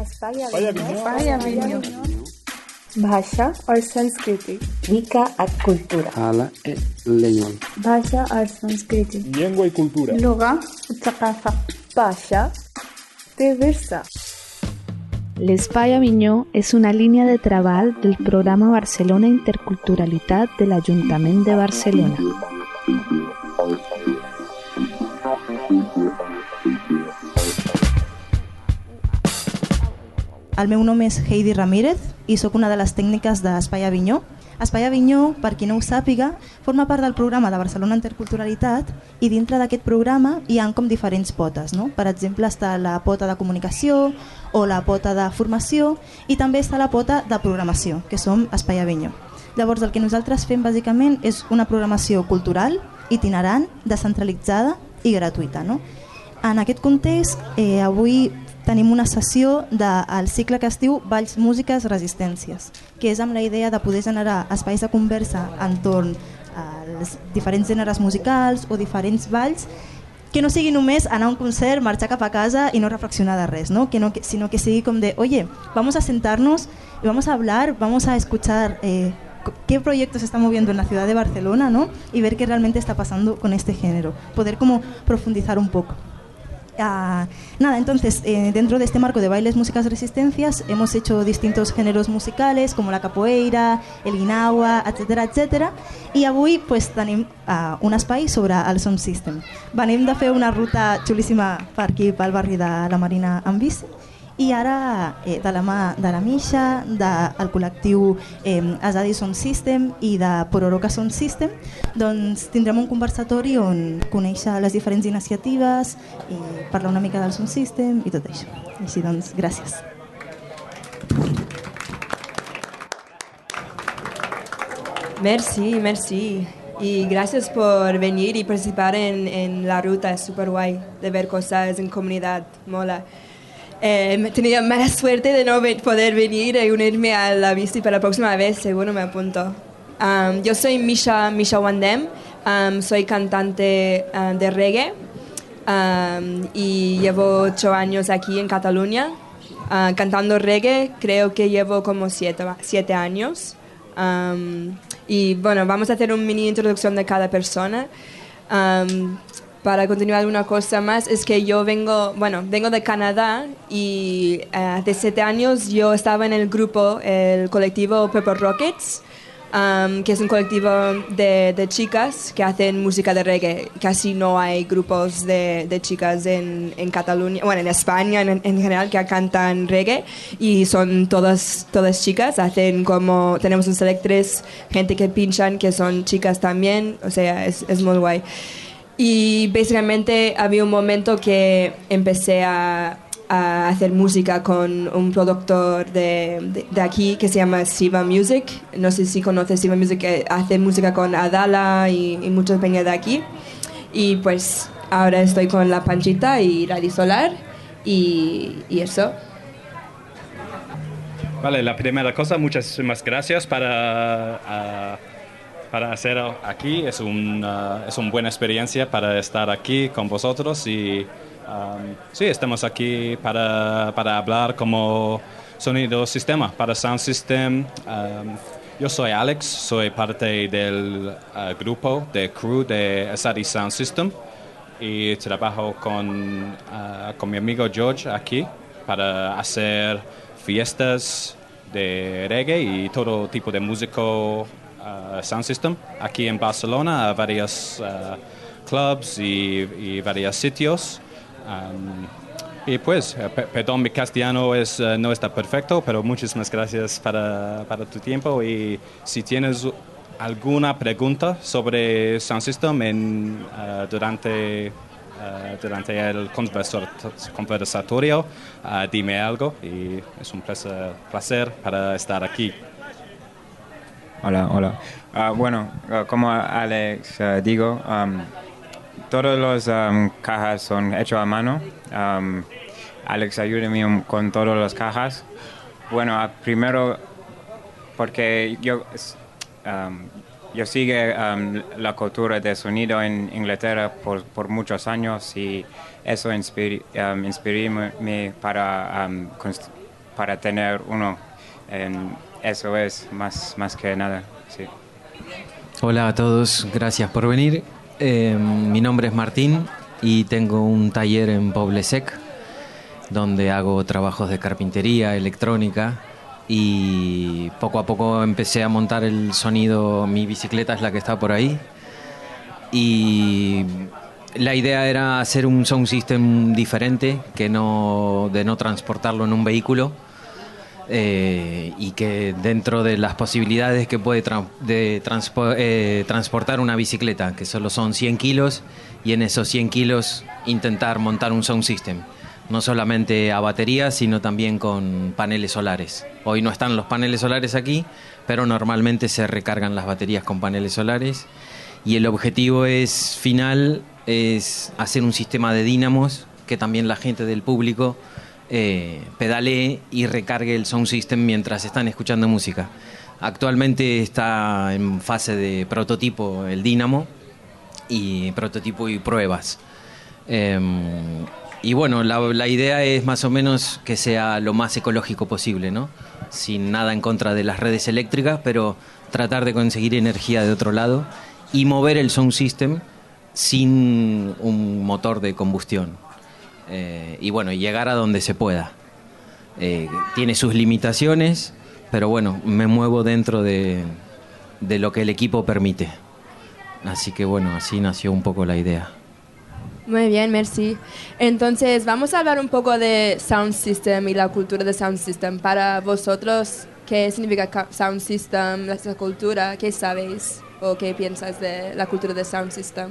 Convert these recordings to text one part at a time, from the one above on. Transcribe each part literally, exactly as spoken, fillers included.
अस्पाया विन्यो भाषा और संस्कृति Mica a cultura. Ala e leñol. भाषा और संस्कृति Lengua y cultura. लुगा ثقافة भाषा diversa. L'Espai Avinyó es una línia de treball del programa Barcelona Interculturalitat de l'Ajuntament de Barcelona. El meu nom és Heidi Ramírez i sóc una de les tècniques d'Espai Avinyó. Espai Avinyó, per qui no ho sàpiga, forma part del programa de Barcelona Interculturalitat i dintre d'aquest programa hi ha com diferents potes, no? Per exemple, està la pota de comunicació o la pota de formació i també està la pota de programació, que som Espai Avinyó. Llavors, el que nosaltres fem bàsicament és una programació cultural, itinerant, descentralitzada i gratuïta, no? En aquest context, eh, avui tenim una sessió del cicle que es diu Balls, Músiques, Resistències, que és amb la idea de poder generar espais de conversa entorn als diferents gèneres musicals o diferents balls, que no sigui només anar a un concert, marxar cap a casa y no reflexionar de res, ¿no? Que no, sino que sigui com de, oye, vamos a sentarnos y vamos a hablar, vamos a escuchar eh, qué proyectos se están moviendo en la ciudad de Barcelona, ¿no? Y ver qué realmente está pasando con este género, poder como profundizar un poco. Uh, nada, entonces, eh, dentro de este marco de bailes, músicas, resistencias, hemos hecho distintos géneros musicales como la capoeira, el guinawa, etcétera, etcétera. I avui pues, tenim uh, un espai sobre el sound system. Venim de fer una ruta xulíssima per aquí, pel barri de la Marina amb bici, i ara, eh, de la mà de la Misha, del col·lectiu eh, Asadi Sound System i de Pororoca Sound System, doncs tindrem un conversatori on conèixer les diferents iniciatives, eh, parlar una mica del Sound System i tot això. Així doncs, gràcies. Merci, merci. Y gracias por venir y participar en, en la ruta, es súper guay de ver cosas en comunidad, mola. Eh, tenía mala suerte de no poder venir y unirme a la bici para la próxima vez, seguro me apunto. Um, yo soy Misha, Misha Wandem, um, soy cantante uh, de reggae um, y llevo ocho años aquí en Cataluña uh, cantando reggae, creo que llevo como siete, siete años. Um, y bueno, vamos a hacer una mini introducción de cada persona. Um, Para continuar una cosa más, es que yo vengo, bueno, vengo de Canadá y uh, hace siete años yo estaba en el grupo, el colectivo Pepper Rockets, um, que es un colectivo de, de chicas que hacen música de reggae. Casi no hay grupos de, de chicas en, en Cataluña, bueno, en España en, en general que cantan reggae y son todas, todas chicas. Hacen como, tenemos un select tres, gente que pinchan que son chicas también, o sea, es, es muy guay. Y básicamente había un momento que empecé a, a hacer música con un productor de, de, de aquí que se llama Siva Music. No sé si conoces Siva Music, que hace música con Adala y, y muchas peñas de aquí. Y pues ahora estoy con La Panchita y Radio Solar y, y eso. Vale, la primera cosa, muchísimas gracias para... Uh, para hacer aquí. Es, un, uh, es una buena experiencia para estar aquí con vosotros y um, sí, estamos aquí para, para hablar como sonido sistema, para Sound System. Um, yo soy Alex, soy parte del uh, grupo, de crew de Asadi Sound System y trabajo con, uh, con mi amigo George aquí para hacer fiestas de reggae y todo tipo de músico Uh, sound system aquí en Barcelona, a varios uh, clubs y, y varios sitios. Um, y pues, p- perdón, mi castellano es, uh, no está perfecto, pero muchísimas gracias para, para tu tiempo. Y si tienes alguna pregunta sobre sound system en, uh, durante, uh, durante el conversatorio, uh, dime algo y es un placer, placer para estar aquí. Hola, hola. Uh, bueno, uh, como Alex uh, digo, um, todos los um, cajas son hechos a mano. Um, Alex, ayúdame um, con todas las cajas. Bueno, uh, primero, porque yo, um, yo sigo um, la cultura de sonido en Inglaterra por, por muchos años y eso inspiró um, me para um, const- para tener uno. En, eso es más, más que nada, sí. Hola a todos, gracias por venir. Eh, mi nombre es Martín y tengo un taller en Poble-sec donde hago trabajos de carpintería, electrónica, y poco a poco empecé a montar el sonido. Mi bicicleta es la que está por ahí y la idea era hacer un sound system diferente, que no, de no transportarlo en un vehículo, eh, y que dentro de las posibilidades que puede tra- de transpo- eh, transportar una bicicleta, que solo son cien kilos, y en esos cien kilos intentar montar un sound system, no solamente a batería, sino también con paneles solares. Hoy no están los paneles solares aquí, pero normalmente se recargan las baterías con paneles solares, y el objetivo es final es hacer un sistema de dínamos que también la gente del público eh, pedalee y recargue el sound system mientras están escuchando música. Actualmente está en fase de prototipo el dínamo, y prototipo y pruebas. Eh, y bueno, la, la idea es más o menos que sea lo más ecológico posible, ¿no? Sin nada en contra de las redes eléctricas, pero tratar de conseguir energía de otro lado y mover el sound system sin un motor de combustión. Eh, y bueno, llegar a donde se pueda. Eh, tiene sus limitaciones, pero bueno, me muevo dentro de, de lo que el equipo permite. Así que bueno, así nació un poco la idea. Muy bien, merci. Entonces, vamos a hablar un poco de Sound System y la cultura de Sound System. Para vosotros, ¿qué significa ca- Sound System, esa cultura? ¿Qué sabéis o qué piensas de la cultura de Sound System?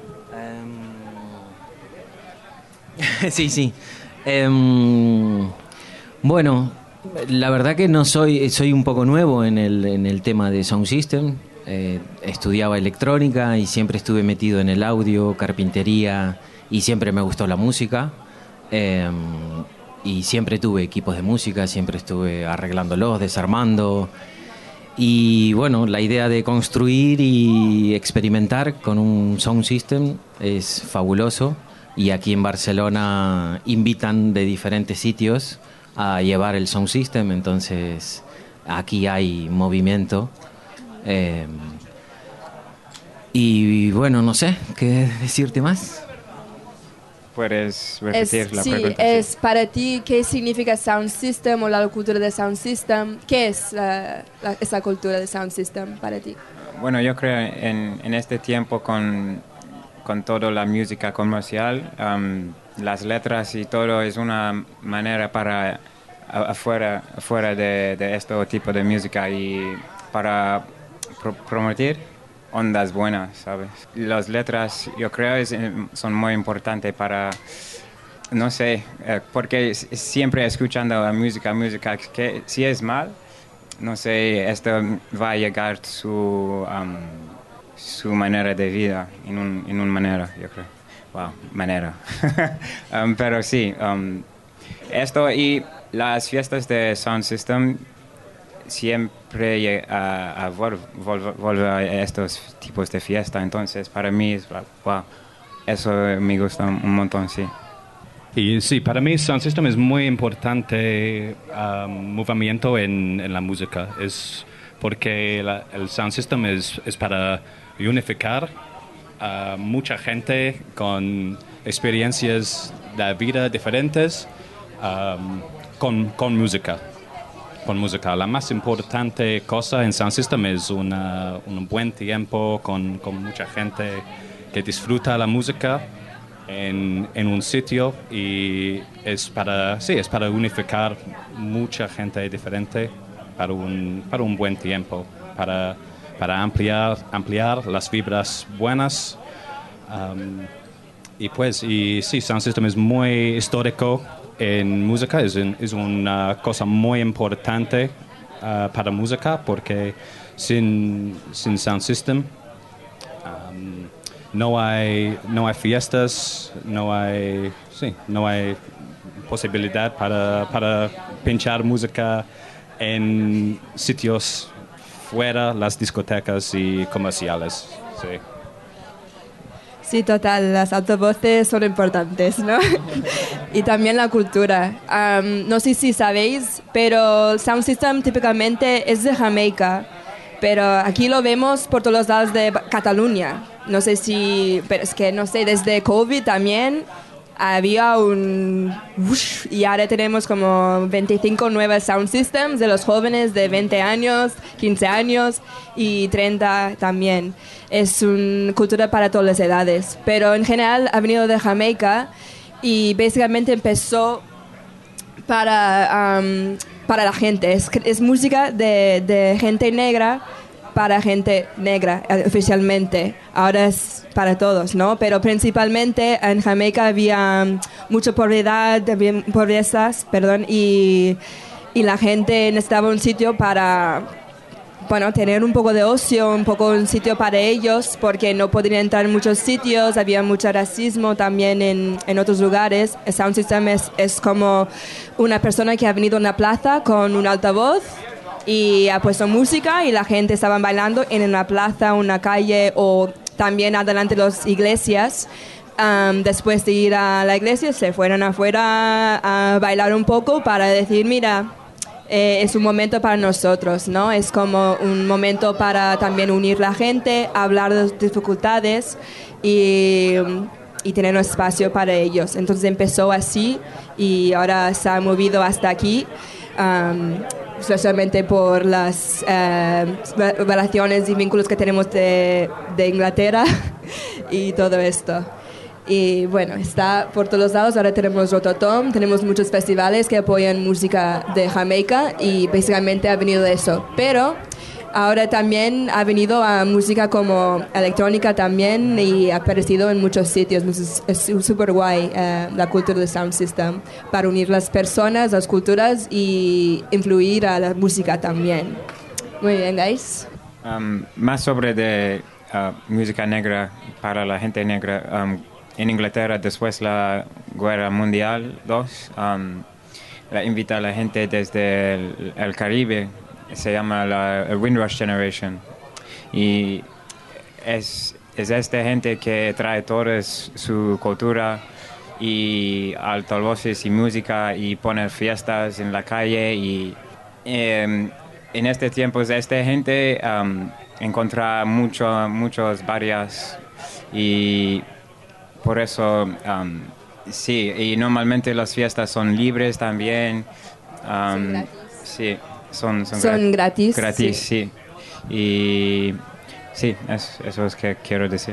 Um... sí, sí. Um... Bueno, la verdad que no soy, soy un poco nuevo en el, en el tema de Sound System. Eh, estudiaba electrónica y siempre estuve metido en el audio, carpintería, y siempre me gustó la música, eh, y siempre tuve equipos de música, siempre estuve arreglándolos, desarmando, y bueno, la idea de construir y experimentar con un sound system es fabuloso, y aquí en Barcelona invitan de diferentes sitios a llevar el sound system, entonces aquí hay movimiento. Eh, y bueno, no sé qué decirte más. ¿Puedes repetir Es, la sí, pregunta? es para ti, ¿qué significa Sound System o la cultura de Sound System? ¿Qué es la, la, esa cultura de Sound System para ti? Bueno, yo creo en, en este tiempo con, con toda la música comercial, um, las letras y todo es una manera para afuera, afuera de, de este tipo de música y para pro- promover ondas buenas, ¿sabes? Las letras, yo creo, es, son muy importantes para, no sé, eh, porque siempre escuchando la música, música, que si es mal, no sé, esto va a llegar su, um, su manera de vida, en un, en una manera, yo creo. Wow, manera. um, pero sí, um, esto y las fiestas de Sound System siempre a, a vol, vol, volver a estos tipos de fiesta, entonces para mí es wow, eso me gusta un montón, sí. Y sí, para mí Sound System es muy importante um, movimiento en, en la música, es porque la, el Sound System es, es para unificar a mucha gente con experiencias de vida diferentes um, con, con música. Con música. La más importante cosa en Sound System es una, un buen tiempo con, con mucha gente que disfruta la música en, en un sitio, y es para, sí, es para unificar mucha gente diferente para un, para un buen tiempo, para, para ampliar, ampliar las vibras buenas. Um, y pues, y sí, Sound System es muy histórico en música, es, un, es una cosa muy importante uh, para música, porque sin, sin Sound System um, no hay no hay fiestas, no hay sí, no hay posibilidad para, para pinchar música en sitios fuera las discotecas y comerciales. Sí. Sí, total, las altavoces son importantes, ¿no? y también la cultura. Um, no sé si sabéis, pero el Sound System típicamente es de Jamaica, pero aquí lo vemos por todos los lados de Cataluña. No sé si, pero es que no sé, desde COVID también había un... Ush, y ahora tenemos como veinticinco nuevos sound systems de los jóvenes de veinte años, quince años y treinta también. Es una cultura para todas las edades, pero en general ha venido de Jamaica y básicamente empezó para, um, para la gente. Es, es música de, de gente negra para gente negra oficialmente. Ahora es para todos, ¿no? Pero principalmente en Jamaica había mucha pobreza, pobrezas, perdón, y, y la gente necesitaba un sitio para, bueno, tener un poco de ocio, un poco un sitio para ellos, porque no podían entrar en muchos sitios, había mucho racismo también en, en otros lugares. El Sound System es, es como una persona que ha venido a una plaza con un altavoz y ha puesto música y la gente estaba bailando en una plaza, una calle o también adelante de las iglesias. Um, después de ir a la iglesia se fueron afuera a bailar un poco para decir, mira, eh, es un momento para nosotros, ¿no? Es como un momento para también unir la gente, hablar de las dificultades y, y tener un espacio para ellos. Entonces empezó así y ahora se ha movido hasta aquí. Um, especialmente por las eh, relaciones y vínculos que tenemos de, de Inglaterra y todo esto. Y bueno, está por todos lados. Ahora tenemos Rototom, tenemos muchos festivales que apoyan música de Jamaica y básicamente ha venido de eso. Pero ahora también ha venido a música como electrónica también y ha aparecido en muchos sitios. Es súper guay uh, la cultura del Sound System para unir las personas, las culturas y influir a la música también. Muy bien, guys. Um, más sobre de uh, música negra para la gente negra. Um, en Inglaterra, después de la Guerra Mundial dos, um, la invita a la gente desde el, el Caribe. Se llama la el Windrush Generation y es, es esta gente que trae toda su cultura y altavoces y música y pone fiestas en la calle y eh, en este tiempo esta gente um, encuentra mucho, muchos barrios y por eso um, sí, y normalmente las fiestas son libres también. Um, sí. Son, son, son gratis. Gratis, sí. sí. Y sí, es, eso es que quiero decir.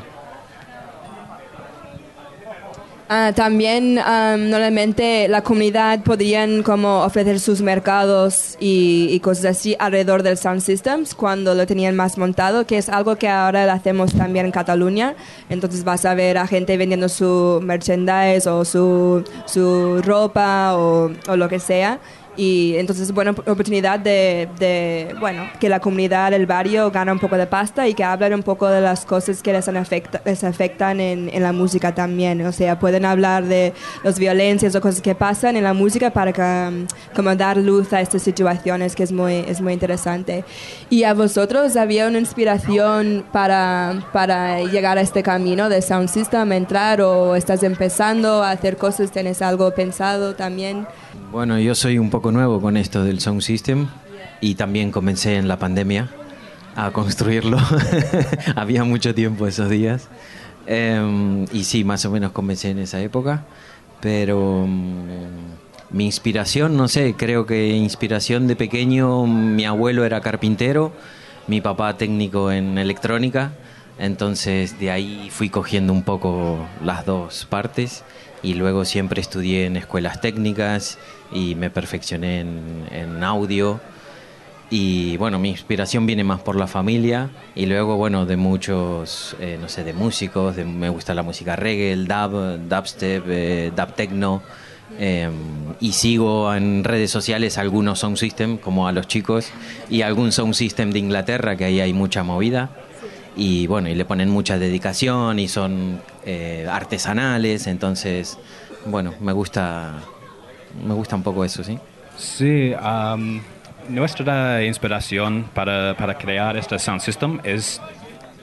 Ah, también um, normalmente la comunidad podrían como ofrecer sus mercados y, y cosas así alrededor del Sound Systems cuando lo tenían más montado, que es algo que ahora lo hacemos también en Cataluña. Entonces vas a ver a gente vendiendo su merchandise o su, su ropa o, o lo que sea. Y entonces es buena oportunidad de, de, bueno, que la comunidad, el barrio, gana un poco de pasta y que hablen un poco de las cosas que les, afecta, les afectan en, en la música también. O sea, pueden hablar de las violencias o cosas que pasan en la música para que, como dar luz a estas situaciones, que es muy, es muy interesante. ¿Y a vosotros había una inspiración para, para llegar a este camino de Sound System, entrar o estás empezando a hacer cosas, tienes algo pensado también? Bueno, yo soy un poco nuevo con esto del Sound System y también comencé en la pandemia a construirlo. Había mucho tiempo esos días. Eh, y sí, más o menos comencé en esa época. Pero um, mi inspiración, no sé, creo que inspiración de pequeño, mi abuelo era carpintero, mi papá técnico en electrónica. Entonces de ahí fui cogiendo un poco las dos partes. Y luego siempre estudié en escuelas técnicas y me perfeccioné en, en audio. Y bueno, mi inspiración viene más por la familia y luego, bueno, de muchos, eh, no sé, de músicos. De, me gusta la música reggae, el dub, dubstep, eh, dub techno. Eh, y sigo en redes sociales algunos sound system, como a los chicos, y algún sound system de Inglaterra, que ahí hay mucha movida. Y bueno, y le ponen mucha dedicación y son eh, artesanales, entonces, bueno, me gusta, me gusta un poco eso, ¿sí? Sí, um, nuestra inspiración para, para crear este sound system es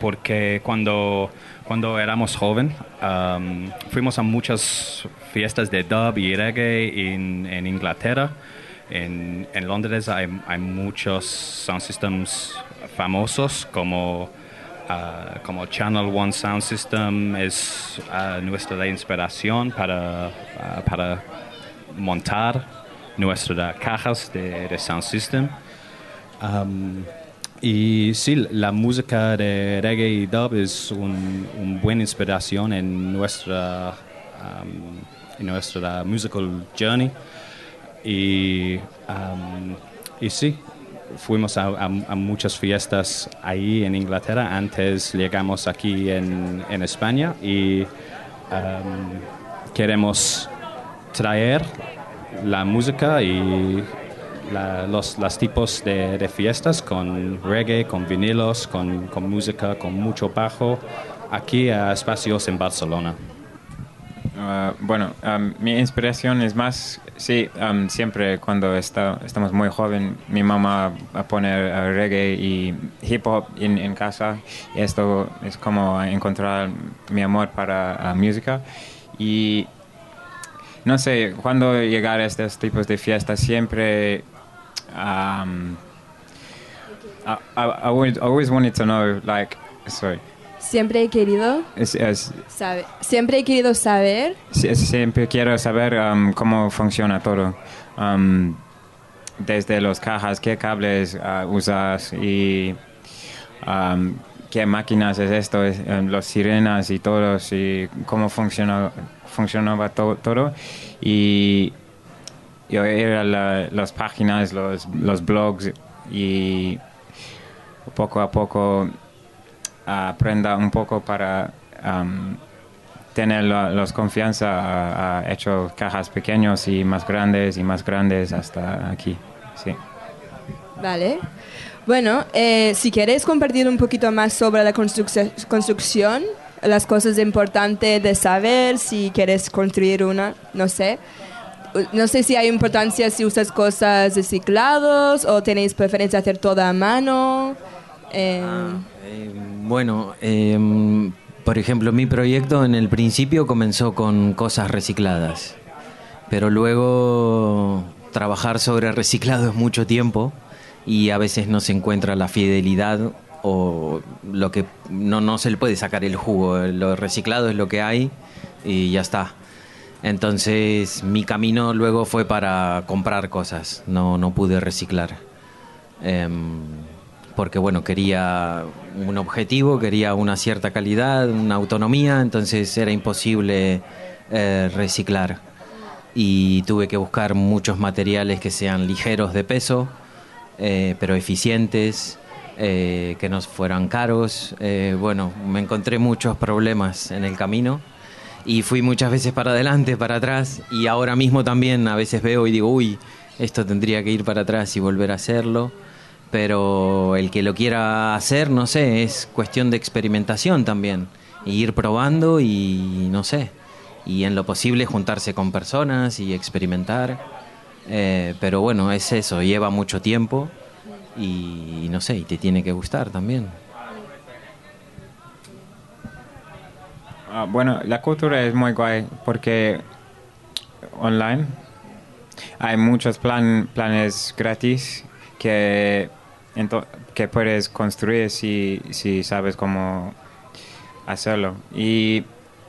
porque cuando, cuando éramos jóvenes um, fuimos a muchas fiestas de dub y reggae en, en Inglaterra. En, en Londres hay, hay muchos sound systems famosos como, uh, como Channel One Sound System es uh, nuestra inspiración para, uh, para montar nuestras cajas de, de sound system. Um, y sí, la música de reggae y dub es una un buena inspiración en nuestra, um, en nuestra musical journey. Y, um, y sí, fuimos a, a, a muchas fiestas ahí en Inglaterra. Antes llegamos aquí en, en España y um, queremos traer la música y la, los, los tipos de, de fiestas con reggae, con vinilos, con, con música, con mucho bajo, aquí a espacios en Barcelona. Uh, bueno, um, mi inspiración es más, sí, um, siempre cuando está, estamos muy joven, mi mamá va a poner uh, reggae y hip hop en, en casa. Y esto es como encontrar mi amor para la uh, música. Y no sé, cuando llegar a estos tipos de fiestas, siempre um, I, I, I would always wanted to know, like, sorry. Siempre he querido Es, es, saber. Siempre he querido saber. Sí, siempre quiero saber um, cómo funciona todo. Um, desde las cajas, qué cables uh, usas y um, qué máquinas es esto, es, um, las sirenas y todo, y cómo funciona, funcionaba to, todo. Y yo era la, las páginas, los, los blogs y poco a poco aprenda un poco para um, tener la, la confianza. Ha hecho cajas pequeños y más grandes y más grandes hasta aquí. Sí. Vale. Bueno, eh, si quieres compartir un poquito más sobre la construc- construcción, las cosas importantes de saber, si quieres construir una, no sé. No sé si hay importancia si usas cosas reciclados o tenéis preferencia hacer todo a mano. Eh, ah, eh, bueno, eh, por ejemplo, mi proyecto en el principio comenzó con cosas recicladas, pero luego trabajar sobre reciclado es mucho tiempo y a veces no se encuentra la fidelidad o lo que no, no se le puede sacar el jugo. Lo reciclado es lo que hay y ya está. Entonces mi camino luego fue para comprar cosas, no, no pude reciclar. Eh, porque bueno, quería un objetivo, quería una cierta calidad, una autonomía, entonces era imposible eh, reciclar. Y tuve que buscar muchos materiales que sean ligeros de peso, eh, pero eficientes, eh, que no fueran caros. Eh, bueno, me encontré muchos problemas en el camino y fui muchas veces para adelante, para atrás, y ahora mismo también a veces veo y digo, uy, esto tendría que ir para atrás y volver a hacerlo. Pero el que lo quiera hacer, no sé, es cuestión de experimentación también. Y ir probando y no sé. Y en lo posible juntarse con personas y experimentar. Eh, pero bueno, es eso, lleva mucho tiempo y, y no sé, y te tiene que gustar también. Uh, bueno, la cultura es muy guay porque online hay muchos plan, planes gratis que... Ento- que puedes construir si, si sabes cómo hacerlo. Y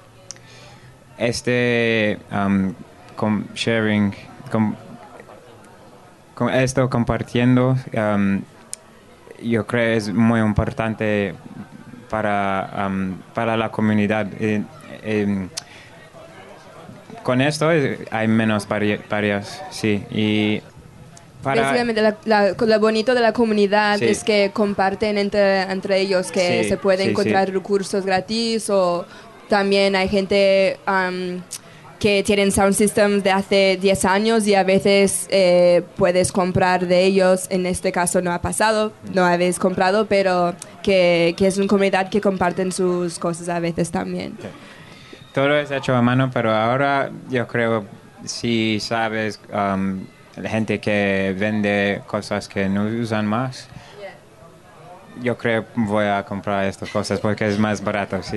este um, com- sharing, com- com- esto compartiendo, um, yo creo es muy importante para, um, para la comunidad. Eh, eh, con esto hay menos barri- barreras, sí. Y Para... Básicamente, la, la, lo bonito de la comunidad sí. es que comparten entre, entre ellos, que sí, se puede sí, encontrar sí. recursos gratis, o también hay gente um, que tienen sound systems de hace diez años y a veces eh, puedes comprar de ellos. En este caso no ha pasado, no habéis comprado, pero que, que es una comunidad que comparten sus cosas a veces también. Sí. Todo es hecho a mano, pero ahora yo creo, si sabes... Um, la gente que vende cosas que no usan más, yo creo voy a comprar estas cosas porque es más barato, sí.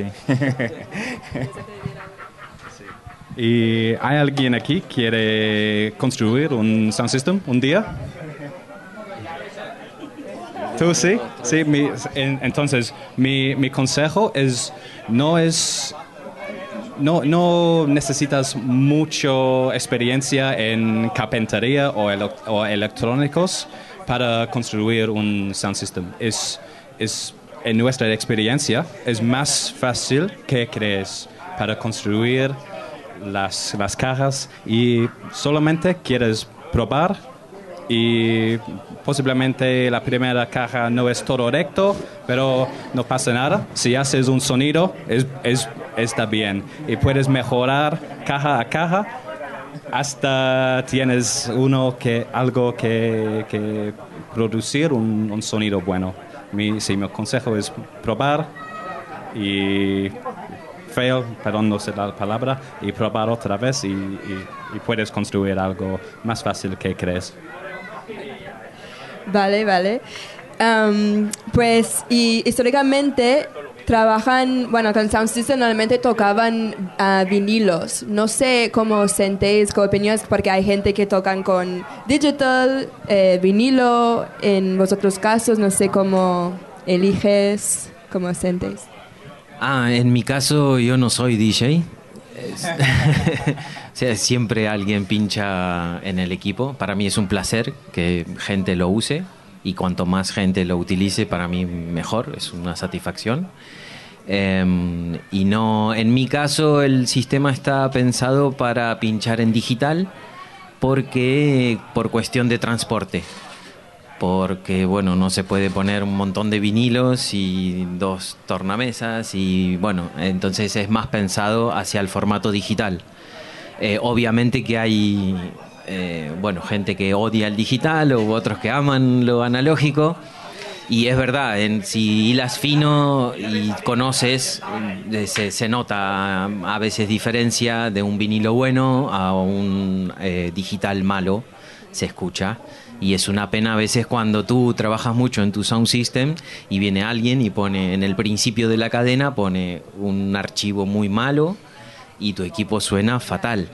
¿Y hay alguien aquí que quiere construir un sound system un día? ¿Tú sí? Sí, mi, en, entonces mi, mi consejo es no es no, no necesitas mucha experiencia en carpintería o, ele, o electrónicos para construir un sound system. Es, es, en nuestra experiencia es más fácil que crees para construir las, las cajas y solamente quieres probar y posiblemente la primera caja no es todo recto, pero no pasa nada. Si haces un sonido, es, es, está bien. Y puedes mejorar caja a caja hasta tienes uno que, algo que, que producir un, un sonido bueno. Mi, sí, mi consejo es probar y fail, perdón, no sé la palabra, y probar otra vez y, y, y puedes construir algo más fácil que crees. Vale, vale. Um, pues, y históricamente trabajan, bueno, con Sound System normalmente tocaban uh, vinilos. No sé cómo sentéis, qué opiniones, porque hay gente que tocan con digital, eh, vinilo, en vosotros casos, no sé cómo eliges, cómo sentéis. Ah, en mi caso yo no soy D J. Es, o sea, siempre alguien pincha en el equipo. Para mí es un placer que gente lo use y cuanto más gente lo utilice, para mí mejor, es una satisfacción. Eh, y no, en mi caso el sistema está pensado para pinchar en digital porque por cuestión de transporte. Porque, bueno, no se puede poner un montón de vinilos y dos tornamesas y, bueno, entonces es más pensado hacia el formato digital. Eh, obviamente que hay, eh, bueno, gente que odia el digital o otros que aman lo analógico y es verdad, en, si hilas fino y conoces, eh, se, se nota a veces diferencia de un vinilo bueno a un eh, digital malo, se escucha. Y es una pena a veces cuando tú trabajas mucho en tu sound system y viene alguien y pone en el principio de la cadena pone un archivo muy malo y tu equipo suena fatal.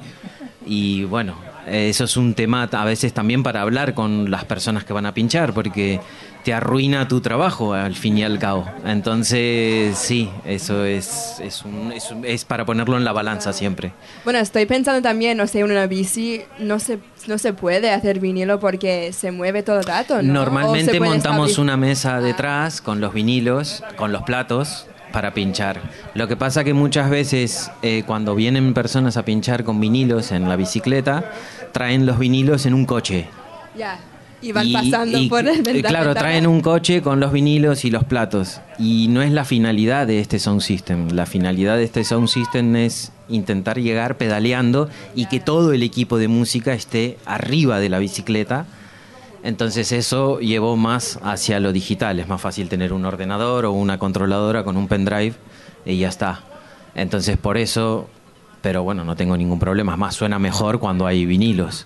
Y bueno, eso es un tema a veces también para hablar con las personas que van a pinchar porque te arruina tu trabajo al fin y al cabo. Entonces sí, eso es, es, un, es, un, es para ponerlo en la balanza siempre. Bueno, estoy pensando también, no sé, en una bici no se, no se puede hacer vinilo porque se mueve todo el rato, ¿no? Normalmente montamos establecer... una mesa detrás con los vinilos, con los platos para pinchar. Lo que pasa que muchas veces eh, cuando vienen personas a pinchar con vinilos en la bicicleta, traen los vinilos en un coche. Ya. Yeah. Y van pasando y, por el ventana. Claro, traen un coche con los vinilos y los platos. Y no es la finalidad de este sound system. La finalidad de este sound system es intentar llegar pedaleando y que todo el equipo de música esté arriba de la bicicleta. Entonces eso llevó más hacia lo digital. Es más fácil tener un ordenador o una controladora con un pendrive y ya está. Entonces por eso, pero bueno, no tengo ningún problema. Es más, suena mejor cuando hay vinilos.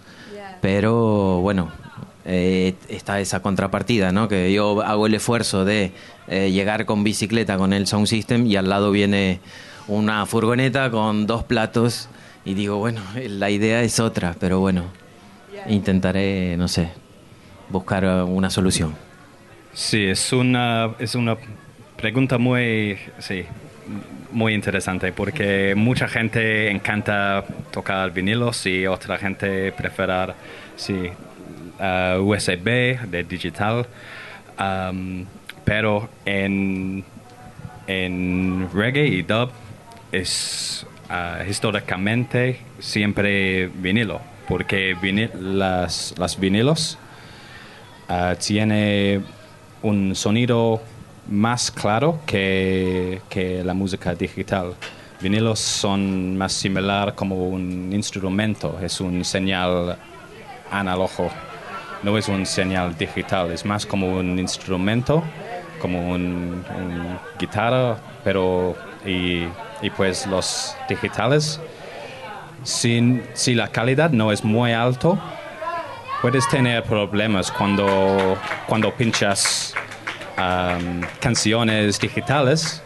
Pero bueno, eh, está esa contrapartida, ¿no? Que yo hago el esfuerzo de eh, llegar con bicicleta con el sound system y al lado viene una furgoneta con dos platos y digo, bueno, la idea es otra, pero bueno, intentaré, no sé, buscar una solución. Sí, es una, es una pregunta muy, sí, muy interesante porque mucha gente encanta tocar vinilos y otra gente prefiere sí, uh, U S B de digital, um, pero en, en reggae y dub es uh, históricamente siempre vinilo porque vinil, las, las vinilos Uh, tiene un sonido más claro que, que la música digital. Vinilos son más similar como un instrumento, es un señal análogo, no es un señal digital, es más como un instrumento, como un, un guitarra, pero y, y pues los digitales, si, si la calidad no es muy alto, puedes tener problemas cuando, cuando pinchas um, canciones digitales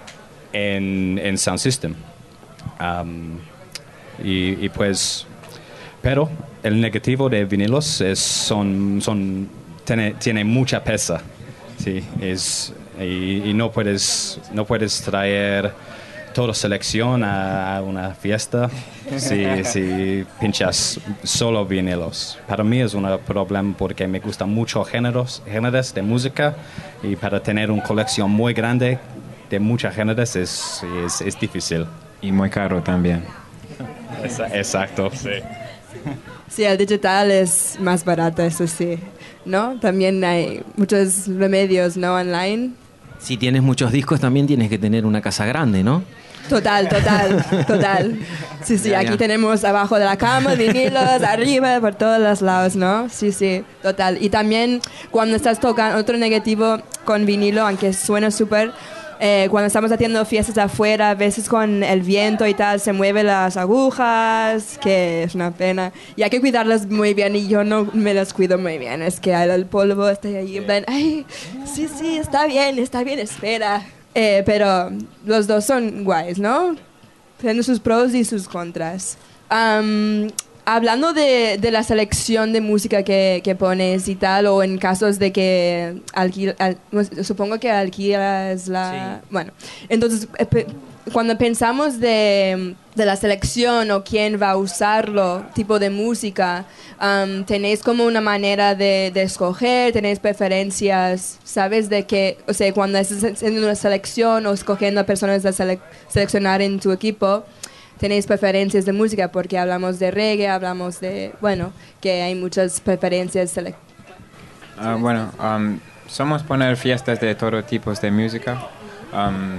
en, en Sound System. Um, y, y pues, pero el negativo de vinilos es, son, son, tiene, tiene mucha pesa, sí, es, y, y no puedes, no puedes traer toda selección a una fiesta si, si pinchas solo vinilos. Para mí es un problema porque me gustan mucho géneros, géneros de música, y para tener una colección muy grande de muchos géneros es, es, es difícil. Y muy caro también. Exacto, sí. Sí, el digital es más barato, eso sí, ¿no? También hay muchos remedios, ¿no? Online. Si tienes muchos discos también tienes que tener una casa grande, ¿no? Total, total, total. Sí, sí, Ya, aquí ya. tenemos abajo de la cama vinilos, arriba, por todos los lados, ¿no? Sí, sí, total. Y también cuando estás tocando, otro negativo con vinilo, aunque suena súper, eh, cuando estamos haciendo fiestas afuera, a veces con el viento y tal, se mueven las agujas, que es una pena. Y hay que cuidarlas muy bien, y yo no me las cuido muy bien. Es que el polvo está ahí, en plan, ay, sí, sí, está bien, está bien, espera. Eh, pero los dos son guays, ¿no? Tienen sus pros y sus contras. Um, hablando de, de la selección de música que, que pones y tal, o en casos de que alquil, al, supongo que alquilas la... Sí. Bueno, entonces eh, pe- cuando pensamos de, de la selección o quién va a usarlo, tipo de música, um, tenéis como una manera de, de escoger, tenéis preferencias, ¿sabes? De que, o sea, cuando estás haciendo una selección o escogiendo a personas a sele- seleccionar en tu equipo, tenéis preferencias de música, porque hablamos de reggae, hablamos de, bueno, que hay muchas preferencias. Selec- Ah, bueno, um, somos poner fiestas de todo tipo de música. Um,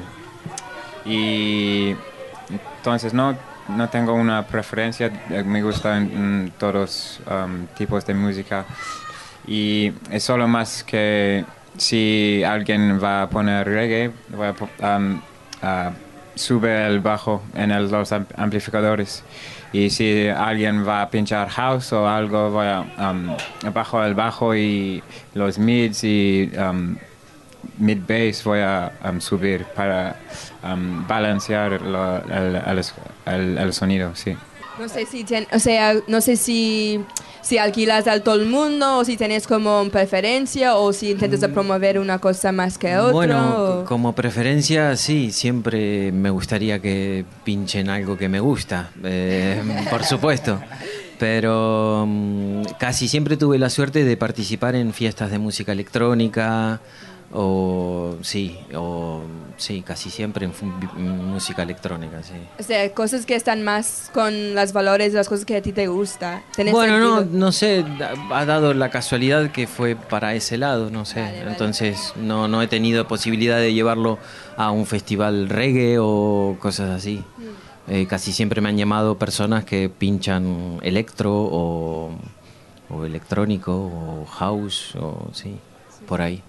y entonces no, no tengo una preferencia, eh, me gustan mm, todos um, tipos de música. Y es solo más que si alguien va a poner reggae, voy a, po- um, a sube el bajo en el- los am- amplificadores. Y si alguien va a pinchar house o algo, voy a um, bajo el bajo y los mids y um, mid bass voy a um, subir para um, balancear lo- el, el, el- el sonido, sí. No sé si, tien- o sea, no sé si, si alquilas a todo el mundo, o si tienes como preferencia, o si intentas de promover una cosa más que otra. Bueno, o- como preferencia, sí, siempre me gustaría que pinchen algo que me gusta, eh, por supuesto. Pero mm, casi siempre tuve la suerte de participar en fiestas de música electrónica, o sí, o sí, casi siempre en fu- música electrónica, sí. O sea, cosas que están más con los valores de las cosas que a ti te gusta. ¿Tenés Bueno, no, sentido? no sé, ha dado la casualidad que fue para ese lado, no sé. Vale, vale. Entonces no, no he tenido posibilidad de llevarlo a un festival reggae o cosas así. Eh, casi siempre me han llamado personas que pinchan electro o, o electrónico o house o sí, por ahí.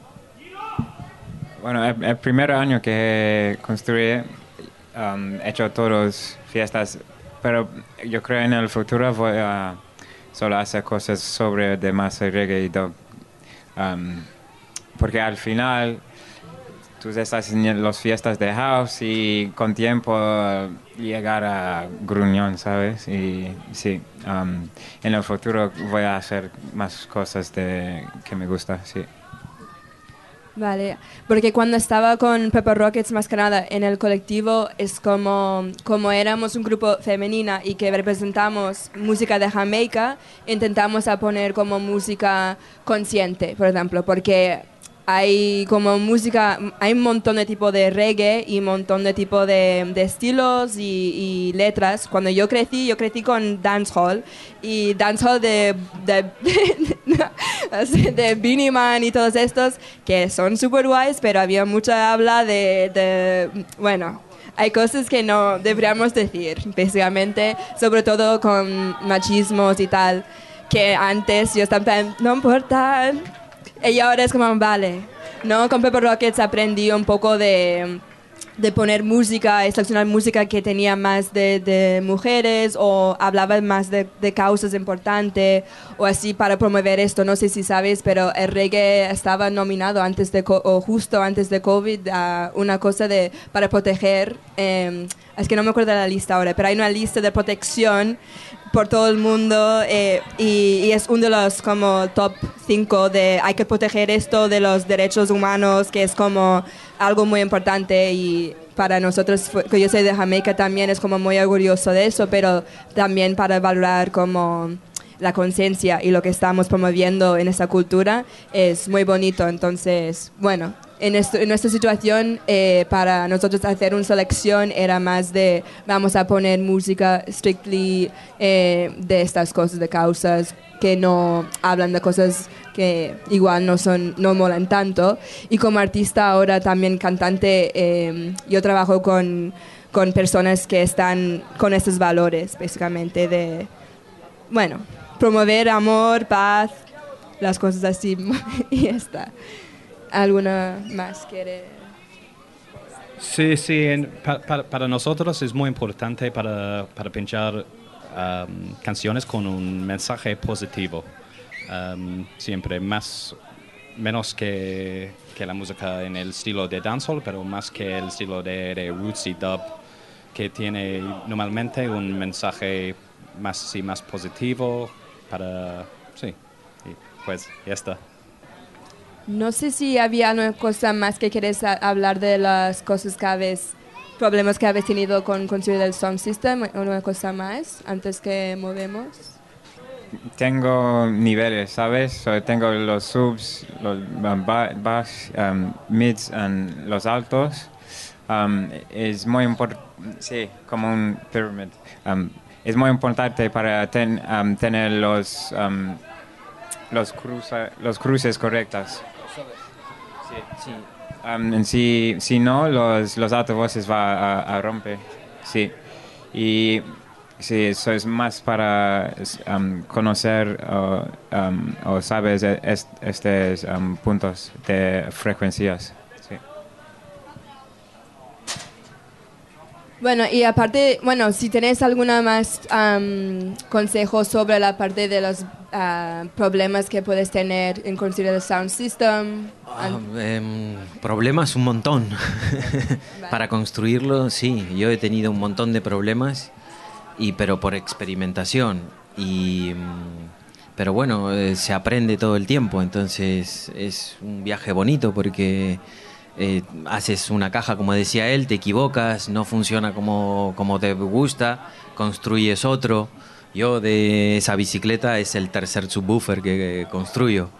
Bueno, el, el primer año que construí, um, he hecho todas fiestas, pero yo creo en el futuro voy a solo hacer cosas sobre de más reggae y dub. Um, porque al final tú estás en las fiestas de house y con tiempo uh, llegar a gruñón, ¿sabes? Y sí, um, en el futuro voy a hacer más cosas de, que me gusta, sí. Vale, porque cuando estaba con Pepper Rockets, más que nada, en el colectivo, es como, como éramos un grupo femenina y que representamos música de Jamaica, intentamos a poner como música consciente, por ejemplo, porque hay como música, hay un montón de tipo de reggae y un montón de tipo de, de estilos y, y letras. Cuando yo crecí, yo crecí con dancehall y dancehall de, de, de, de Beanie Man y todos estos que son super guays, pero había mucha habla de, de, bueno, hay cosas que no deberíamos decir, básicamente, sobre todo con machismos y tal, que antes yo estaba en plan, no importa. Y ahora es como, vale, ¿no? Con Pepper Rockets aprendí un poco de, de poner música, seleccionar música que tenía más de, de mujeres o hablaba más de, de causas importantes o así para promover esto. No sé si sabes, pero el reggae estaba nominado antes de o justo antes de COVID a una cosa de para proteger, eh, es que no me acuerdo de la lista ahora, pero hay una lista de protección por todo el mundo eh, y, y es uno de los como top cinco de hay que proteger esto de los derechos humanos, que es como algo muy importante y para nosotros, que yo soy de Jamaica también, es como muy orgulloso de eso, pero también para valorar como la conciencia y lo que estamos promoviendo en esa cultura es muy bonito. Entonces, bueno, en, esto, en nuestra situación, eh, para nosotros hacer una selección era más de vamos a poner música strictly eh, de estas cosas, de causas que no hablan de cosas que igual no son no molan tanto. Y como artista ahora también cantante, eh, yo trabajo con, con personas que están con estos valores, básicamente de, bueno, promover amor, paz, las cosas así y ya está. ¿Alguna más quiere? Sí, sí, en, pa, pa, para nosotros es muy importante para, para pinchar um, canciones con un mensaje positivo. Um, siempre más, menos que, que la música en el estilo de dancehall, pero más que el estilo de, de roots y dub, que tiene normalmente un mensaje más, sí, más positivo para, sí, y pues ya está. No sé si había una cosa más que quieres hablar de las cosas que habéis, problemas que habéis tenido con construir el sound system, una cosa más antes que movemos. Tengo niveles, ¿sabes? So, tengo los subs, los um, bass, um, mids y los altos. Um, es muy importante, sí, como un pyramid. Um, es muy importante para ten, um, tener los, um, los, cruza, los cruces correctos. Sí, sí. Um, si, si no, los, los altavoces van a, a romper. Sí. Y sí, eso es más para um, conocer o um, o sabes est, estos um, puntos de frecuencias. Sí. Bueno, y aparte, bueno, si tenéis alguna más um, consejos sobre la parte de los uh, problemas que puedes tener en construir el sound system. Ah, eh, problemas un montón. Para construirlo, sí, yo he tenido un montón de problemas. Y pero por experimentación y pero bueno, eh, se aprende todo el tiempo, entonces es un viaje bonito porque eh, haces una caja como decía él, te equivocas, no funciona como, como te gusta, construyes otro. Yo de esa bicicleta es el tercer subwoofer que, que construyo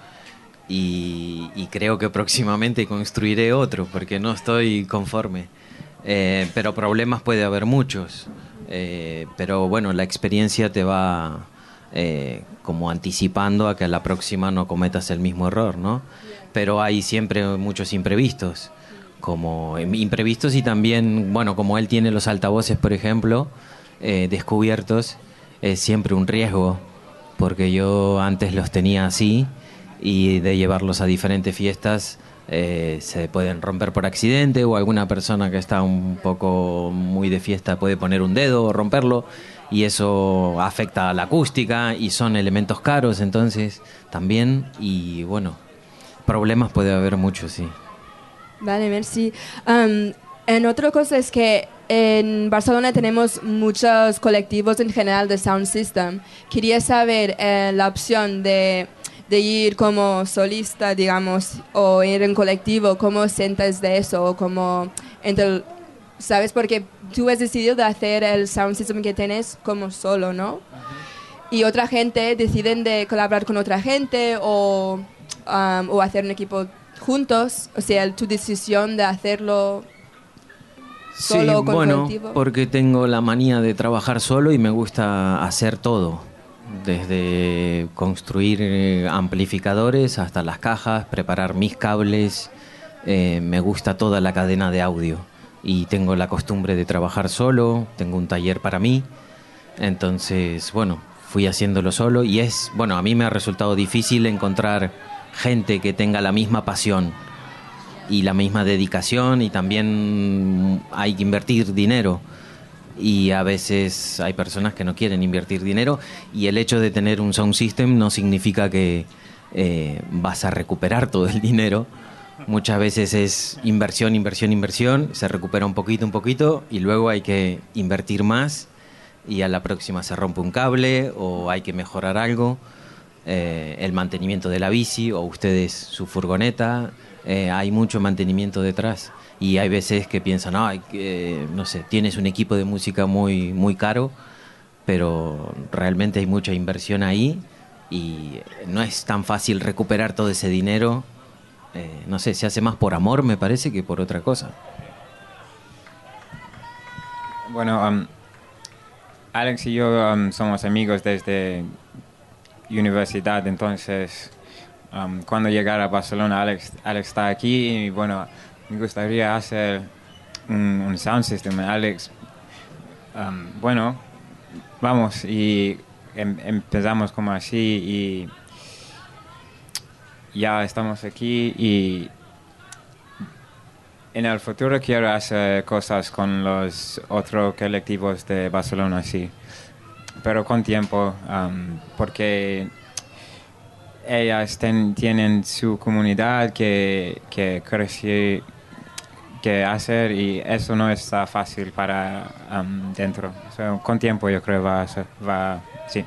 y, y creo que próximamente construiré otro porque no estoy conforme, eh, pero problemas puede haber muchos. Eh, pero bueno, la experiencia te va eh, como anticipando a que a la próxima no cometas el mismo error, ¿no? Pero hay siempre muchos imprevistos, como imprevistos y también, bueno, como él tiene los altavoces, por ejemplo, eh, descubiertos, es siempre un riesgo, porque yo antes los tenía así y de llevarlos a diferentes fiestas Eh, se pueden romper por accidente o alguna persona que está un poco muy de fiesta puede poner un dedo o romperlo y eso afecta a la acústica y son elementos caros entonces también y bueno, problemas puede haber muchos, sí. Vale, merci. Um, en otra cosa es que en Barcelona tenemos muchos colectivos en general de sound system. Quería saber eh, la opción de de ir como solista, digamos, o ir en colectivo, ¿cómo sientes de eso? O como entre, ¿sabes? Porque tú has decidido de hacer el sound system que tienes como solo, ¿no? Uh-huh. Y otra gente deciden de colaborar con otra gente o, um, o hacer un equipo juntos, o sea, tu decisión de hacerlo solo sí, con bueno, colectivo. Porque tengo la manía de trabajar solo y me gusta hacer todo. Desde construir amplificadores hasta las cajas, preparar mis cables, eh, me gusta toda la cadena de audio y tengo la costumbre de trabajar solo, tengo un taller para mí, entonces bueno, fui haciéndolo solo y es, bueno, a mí me ha resultado difícil encontrar gente que tenga la misma pasión y la misma dedicación, y también hay que invertir dinero. Y a veces hay personas que no quieren invertir dinero, y el hecho de tener un sound system no significa que eh, vas a recuperar todo el dinero. Muchas veces es inversión, inversión, inversión, se recupera un poquito, un poquito, y luego hay que invertir más, y a la próxima se rompe un cable o hay que mejorar algo, eh, el mantenimiento de la bici o ustedes su furgoneta, eh, hay mucho mantenimiento detrás. Y hay veces que piensan, ay, que, no sé, tienes un equipo de música muy, muy caro, pero realmente hay mucha inversión ahí y no es tan fácil recuperar todo ese dinero. Eh, no sé, se hace más por amor, me parece, que por otra cosa. Bueno, um, Alex y yo um, somos amigos desde universidad, entonces um, cuando llegara a Barcelona, Alex, Alex está aquí y bueno, me gustaría hacer un, un sound system. Alex, um, bueno, vamos y em, empezamos como así y ya estamos aquí y en el futuro quiero hacer cosas con los otros colectivos de Barcelona, sí, pero con tiempo, um, porque ellas ten, tienen su comunidad que, que crece, que hacer y eso no está fácil para um, dentro. So, con tiempo yo creo va a ser, va, sí.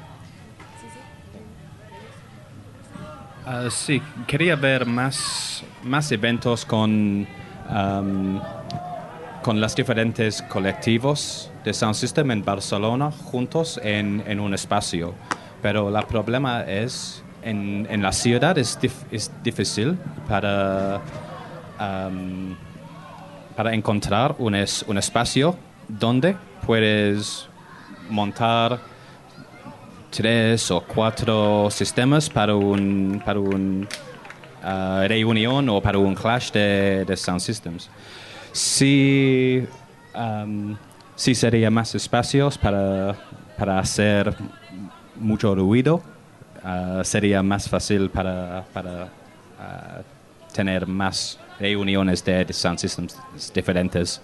Uh, sí, quería ver más, más eventos con, um, con los diferentes colectivos de Sound System en Barcelona juntos en, en un espacio. Pero el problema es, en, en la ciudad es, dif, es difícil para, um, para encontrar un, es, un espacio donde puedes montar tres o cuatro sistemas para un para un uh, reunión o para un clash de, de sound systems. Sí, um, sí sería más espacios para, para hacer mucho ruido. Uh, sería más fácil para, para uh, tener más reuniones de, de sound systems diferentes.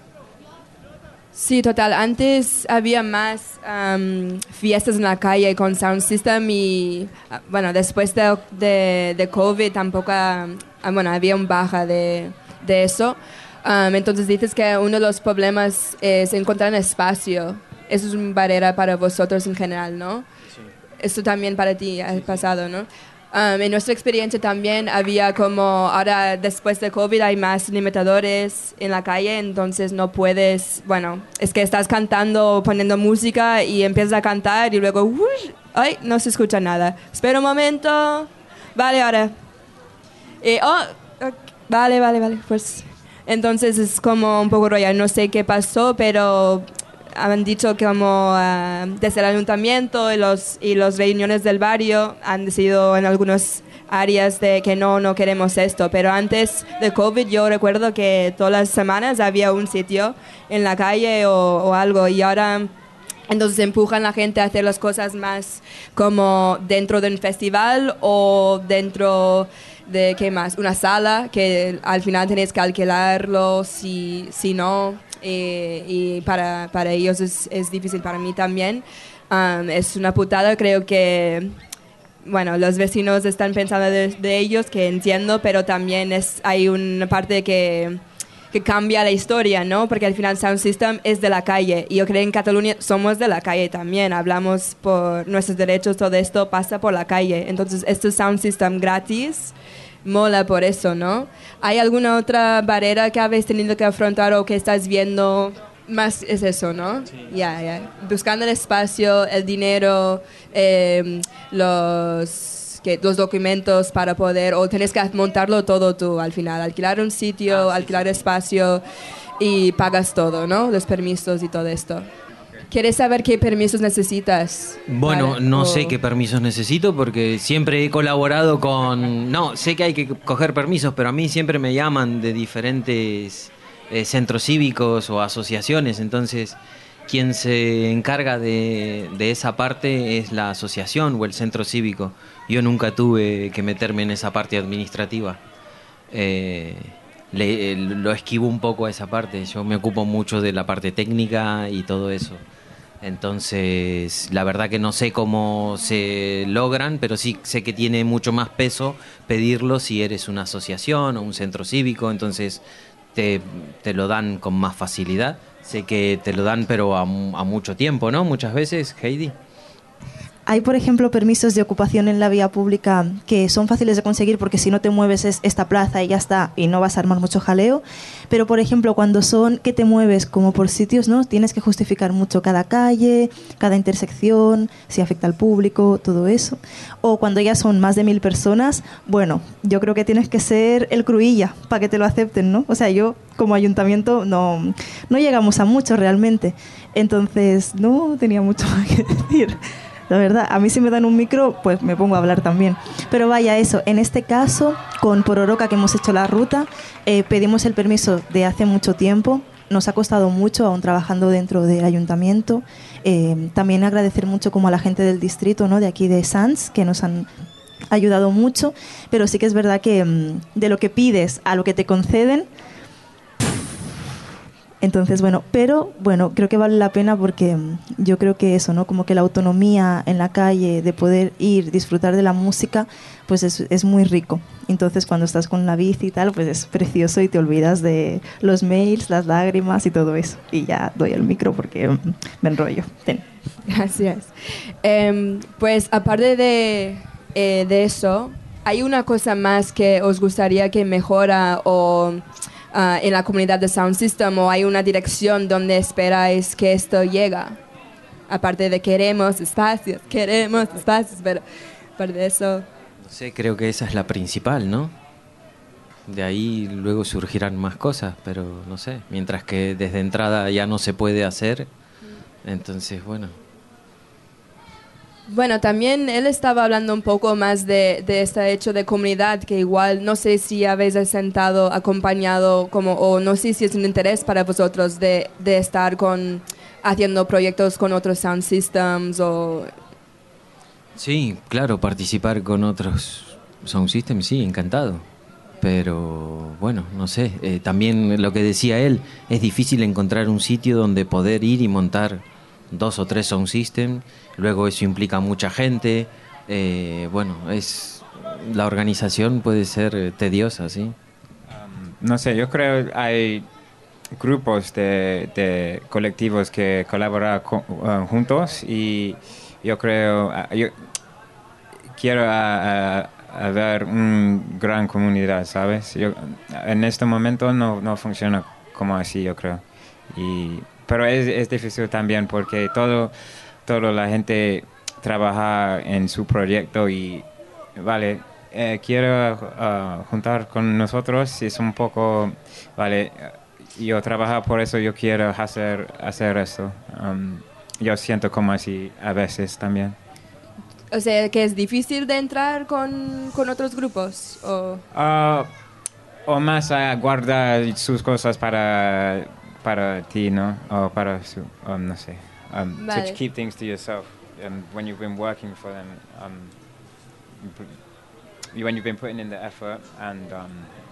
Sí, total. Antes había más um, fiestas en la calle con sound system y, bueno, después de, de, de COVID tampoco, uh, bueno, había un baja de, de eso. Um, entonces dices que uno de los problemas es encontrar un espacio. Eso es una barrera para vosotros en general, ¿no? Sí. Esto también para ti ha pasado, ¿no? Um, en nuestra experiencia también había como, ahora después de COVID hay más limitadores en la calle, entonces no puedes, bueno, es que estás cantando, poniendo música y empiezas a cantar y luego, uy, ay, no se escucha nada. Espera un momento, vale, ahora. Y, oh, okay. vale, vale, vale, pues. Entonces es como un poco royal, no sé qué pasó, pero han dicho que como uh, desde el ayuntamiento y los, y los reuniones del barrio han decidido en algunas áreas de que no, no queremos esto. Pero antes de COVID yo recuerdo que todas las semanas había un sitio en la calle o, o algo y ahora entonces empujan a la gente a hacer las cosas más como dentro de un festival o dentro de, ¿qué más? Una sala que al final tenéis que alquilarlo si, si no. Eh, y para, para ellos es, es difícil, para mí también. Um, es una putada, creo que, bueno, los vecinos están pensando de, de ellos, que entiendo, pero también es, hay una parte que, que cambia la historia, ¿no? Porque al final Sound System es de la calle y yo creo que en Cataluña somos de la calle también, hablamos por nuestros derechos, todo esto pasa por la calle. Entonces, este Sound System gratis mola por eso, ¿no? ¿Hay alguna otra barrera que habéis tenido que afrontar o que estás viendo? Más es eso, ¿no? Ya, sí. ya. Yeah. Buscando el espacio, el dinero, eh, los, que, los documentos para poder, o tienes que montarlo todo tú al final, alquilar un sitio, ah, sí, alquilar sí. espacio y pagas todo, ¿no? Los permisos y todo esto. ¿Quieres saber qué permisos necesitas? Bueno, para, no o... sé qué permisos necesito porque siempre he colaborado con... No, sé que hay que coger permisos, pero a mí siempre me llaman de diferentes eh, centros cívicos o asociaciones, entonces quien se encarga de, de esa parte es la asociación o el centro cívico. Yo nunca tuve que meterme en esa parte administrativa. Eh, le, lo esquivo un poco a esa parte. Yo me ocupo mucho de la parte técnica y todo eso. Entonces, la verdad que no sé cómo se logran, pero sí sé que tiene mucho más peso pedirlo si eres una asociación o un centro cívico, entonces te, te lo dan con más facilidad. Sé que te lo dan, pero a, a mucho tiempo, ¿no? Muchas veces, Heidi. Hay, por ejemplo, permisos de ocupación en la vía pública que son fáciles de conseguir porque si no te mueves es esta plaza y ya está y no vas a armar mucho jaleo. Pero, por ejemplo, cuando son que te mueves como por sitios, ¿no? Tienes que justificar mucho cada calle, cada intersección, si afecta al público, todo eso. O cuando ya son más de mil personas, bueno, yo creo que tienes que ser el cruilla para que te lo acepten, ¿no? O sea, yo como ayuntamiento no, no llegamos a mucho realmente. Entonces, no tenía mucho más que decir. La verdad, a mí si me dan un micro, pues me pongo a hablar también. Pero vaya, eso, en este caso, con Pororoca, que hemos hecho la ruta, eh, pedimos el permiso de hace mucho tiempo. Nos ha costado mucho, aún trabajando dentro del ayuntamiento. Eh, también agradecer mucho como a la gente del distrito, ¿no? De aquí de Sants, que nos han ayudado mucho. Pero sí que es verdad que mm, de lo que pides a lo que te conceden... Entonces, bueno, pero bueno, creo que vale la pena porque yo creo que eso, ¿no? Como que la autonomía en la calle de poder ir, disfrutar de la música, pues es, es muy rico. Entonces, cuando estás con la bici y tal, pues es precioso y te olvidas de los mails, las lágrimas y todo eso. Y ya doy el micro porque me enrollo. Ten. Gracias. Eh, pues aparte de, eh, de eso, ¿hay una cosa más que os gustaría que mejora o... Uh, en la comunidad de Sound System, o hay una dirección donde esperáis que esto llegue? Aparte de queremos espacios, queremos espacios, pero aparte de eso... No sé, creo que esa es la principal, ¿no? De ahí luego surgirán más cosas, pero no sé, mientras que desde entrada ya no se puede hacer, entonces bueno... Bueno, también él estaba hablando un poco más de, de este hecho de comunidad, que igual no sé si habéis sentado, acompañado, como, o no sé si es un interés para vosotros de, de estar con, haciendo proyectos con otros sound systems o... Sí, claro, participar con otros sound systems, sí, encantado. Pero bueno, no sé, eh, también lo que decía él, es difícil encontrar un sitio donde poder ir y montar dos o tres sound systems. Luego eso implica mucha gente, eh, bueno, es la organización puede ser eh, tediosa, ¿sí? Um, no sé, yo creo que hay grupos de, de colectivos que colaboran con, uh, juntos y yo creo, uh, yo quiero uh, uh, ver una gran comunidad, ¿sabes? Yo, en este momento no, no funciona como así, yo creo. Y, pero es, es difícil también porque todo... toda la gente trabaja en su proyecto y, vale, eh, quiero uh, juntar con nosotros, es un poco, vale, yo trabajo por eso, yo quiero hacer, hacer esto. Um, yo siento como así a veces también. O sea, que es difícil de entrar con, con otros grupos, o... Uh, o más uh, guardar sus cosas para, para ti, ¿no? O para su, um, no sé. Um, vale. To keep things to yourself, and when you've been working for them, um, you, when you've been putting in the effort, and um,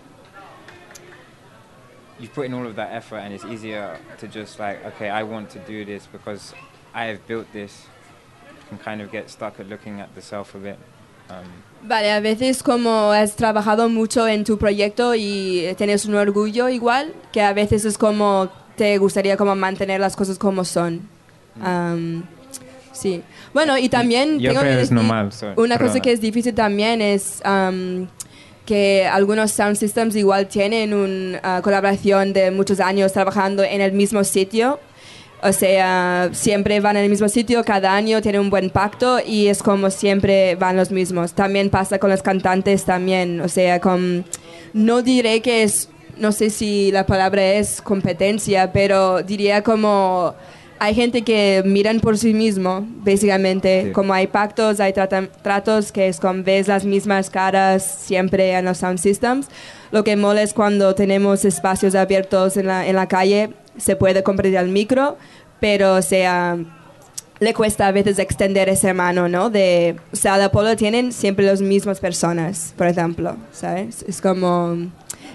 you've put in all of that effort, and it's easier to just like, okay, I want to do this because I have built this. You can kind of get stuck at looking at the self a bit. Um, Vale, a veces como has trabajado mucho en tu proyecto y tienes un orgullo igual, que a veces es como te gustaría como mantener las cosas como son. Um, sí. Bueno, y también yo tengo creo que que es decir, normal, sorry, una perdona. cosa que es difícil también es um, que algunos sound systems igual tienen una uh, colaboración de muchos años trabajando en el mismo sitio. O sea, siempre van en el mismo sitio, cada año tienen un buen pacto y es como siempre van los mismos. También pasa con los cantantes también. O sea, con, no diré que es, no sé si la palabra es competencia, pero diría como... Hay gente que miran por sí mismo, básicamente. Sí. Como hay pactos, hay trata- tratos que es como ves las mismas caras siempre en los sound systems. Lo que mola es cuando tenemos espacios abiertos en la, en la calle, se puede compartir el micro, pero o sea, le cuesta a veces extender esa mano, ¿no? De, o sea, la Apolo tienen siempre las mismas personas, por ejemplo, ¿sabes? Es como...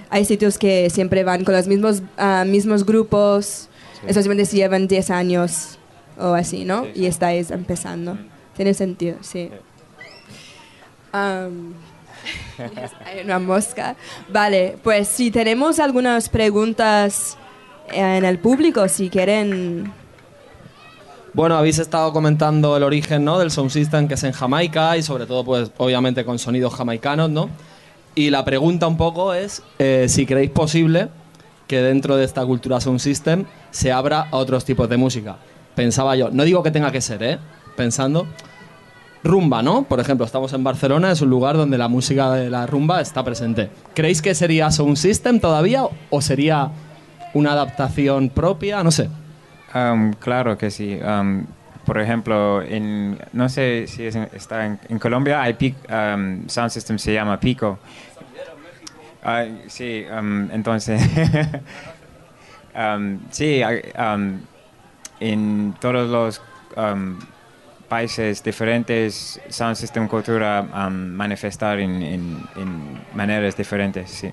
hay sitios que siempre van con los mismos, uh, mismos grupos, sí. Especialmente si llevan diez años o así, ¿no? Sí, sí. Y estáis empezando. Mm. Tiene sentido, sí. sí. Um, hay una mosca. Vale, pues si tenemos algunas preguntas en el público, si quieren... Bueno, habéis estado comentando el origen, ¿no?, del Sound System, que es en Jamaica y sobre todo, pues, obviamente con sonidos jamaicanos, ¿no? Y la pregunta un poco es eh, si creéis posible que dentro de esta cultura Sound System se abra a otros tipos de música. Pensaba yo, no digo que tenga que ser, ¿eh? Pensando, rumba, ¿no? Por ejemplo, estamos en Barcelona, es un lugar donde la música de la rumba está presente. ¿Creéis que sería Sound System todavía o sería una adaptación propia? No sé. Um, claro que sí. Um, por ejemplo, en, no sé si es en, está en, en Colombia, hay pic, um, Sound System se llama Pico. Uh, sí, um, entonces, um, sí, um, en todos los um, países diferentes, Sound System cultura um, manifestar en, en, en maneras diferentes, sí.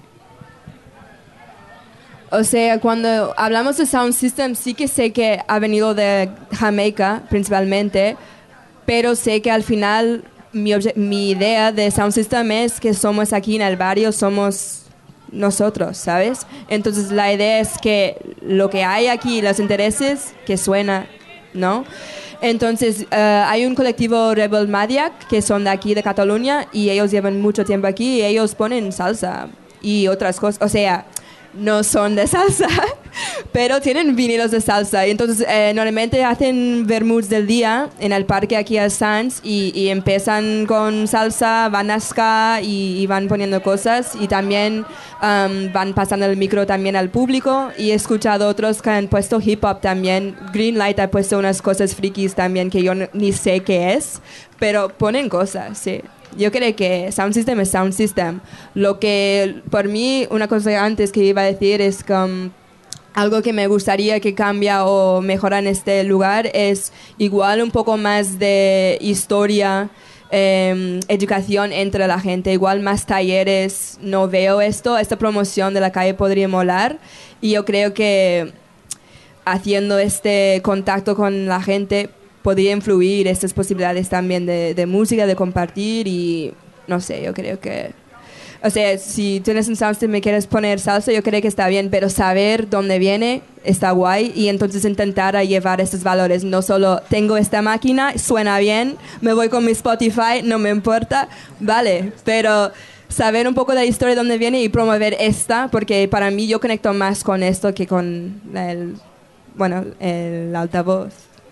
O sea, cuando hablamos de Sound System, sí que sé que ha venido de Jamaica principalmente, pero sé que al final mi, mi idea de Sound System es que somos aquí en el barrio, somos nosotros, ¿sabes? Entonces la idea es que lo que hay aquí, los intereses, que suena, ¿no? Entonces uh, hay un colectivo Rebel Madiac que son de aquí, de Cataluña, y ellos llevan mucho tiempo aquí y ellos ponen salsa y otras cosas, o sea... no son de salsa, pero tienen vinilos de salsa. Y entonces eh, normalmente hacen vermuts del día en el parque aquí a Sanz y, y empiezan con salsa, van a ska y, y van poniendo cosas y también um, van pasando el micro también al público. Y he escuchado otros que han puesto hip hop también. Greenlight ha puesto unas cosas frikis también que yo no, ni sé qué es, pero ponen cosas, sí. Yo creo que Sound System es Sound System. Lo que, por mí, una cosa antes que iba a decir es que um, algo que me gustaría que cambia o mejora en este lugar es igual un poco más de historia, eh, educación entre la gente, igual más talleres. No veo esto, esta promoción de la calle podría molar y yo creo que haciendo este contacto con la gente podría influir estas posibilidades también de, de música, de compartir y no sé, yo creo que... O sea, si tienes un sound system y me quieres poner salsa, yo creo que está bien, pero saber dónde viene está guay y entonces intentar llevar estos valores. No solo tengo esta máquina, suena bien, me voy con mi Spotify, no me importa, vale, pero saber un poco de la historia de dónde viene y promover esta, porque para mí yo conecto más con esto que con el, bueno, el altavoz.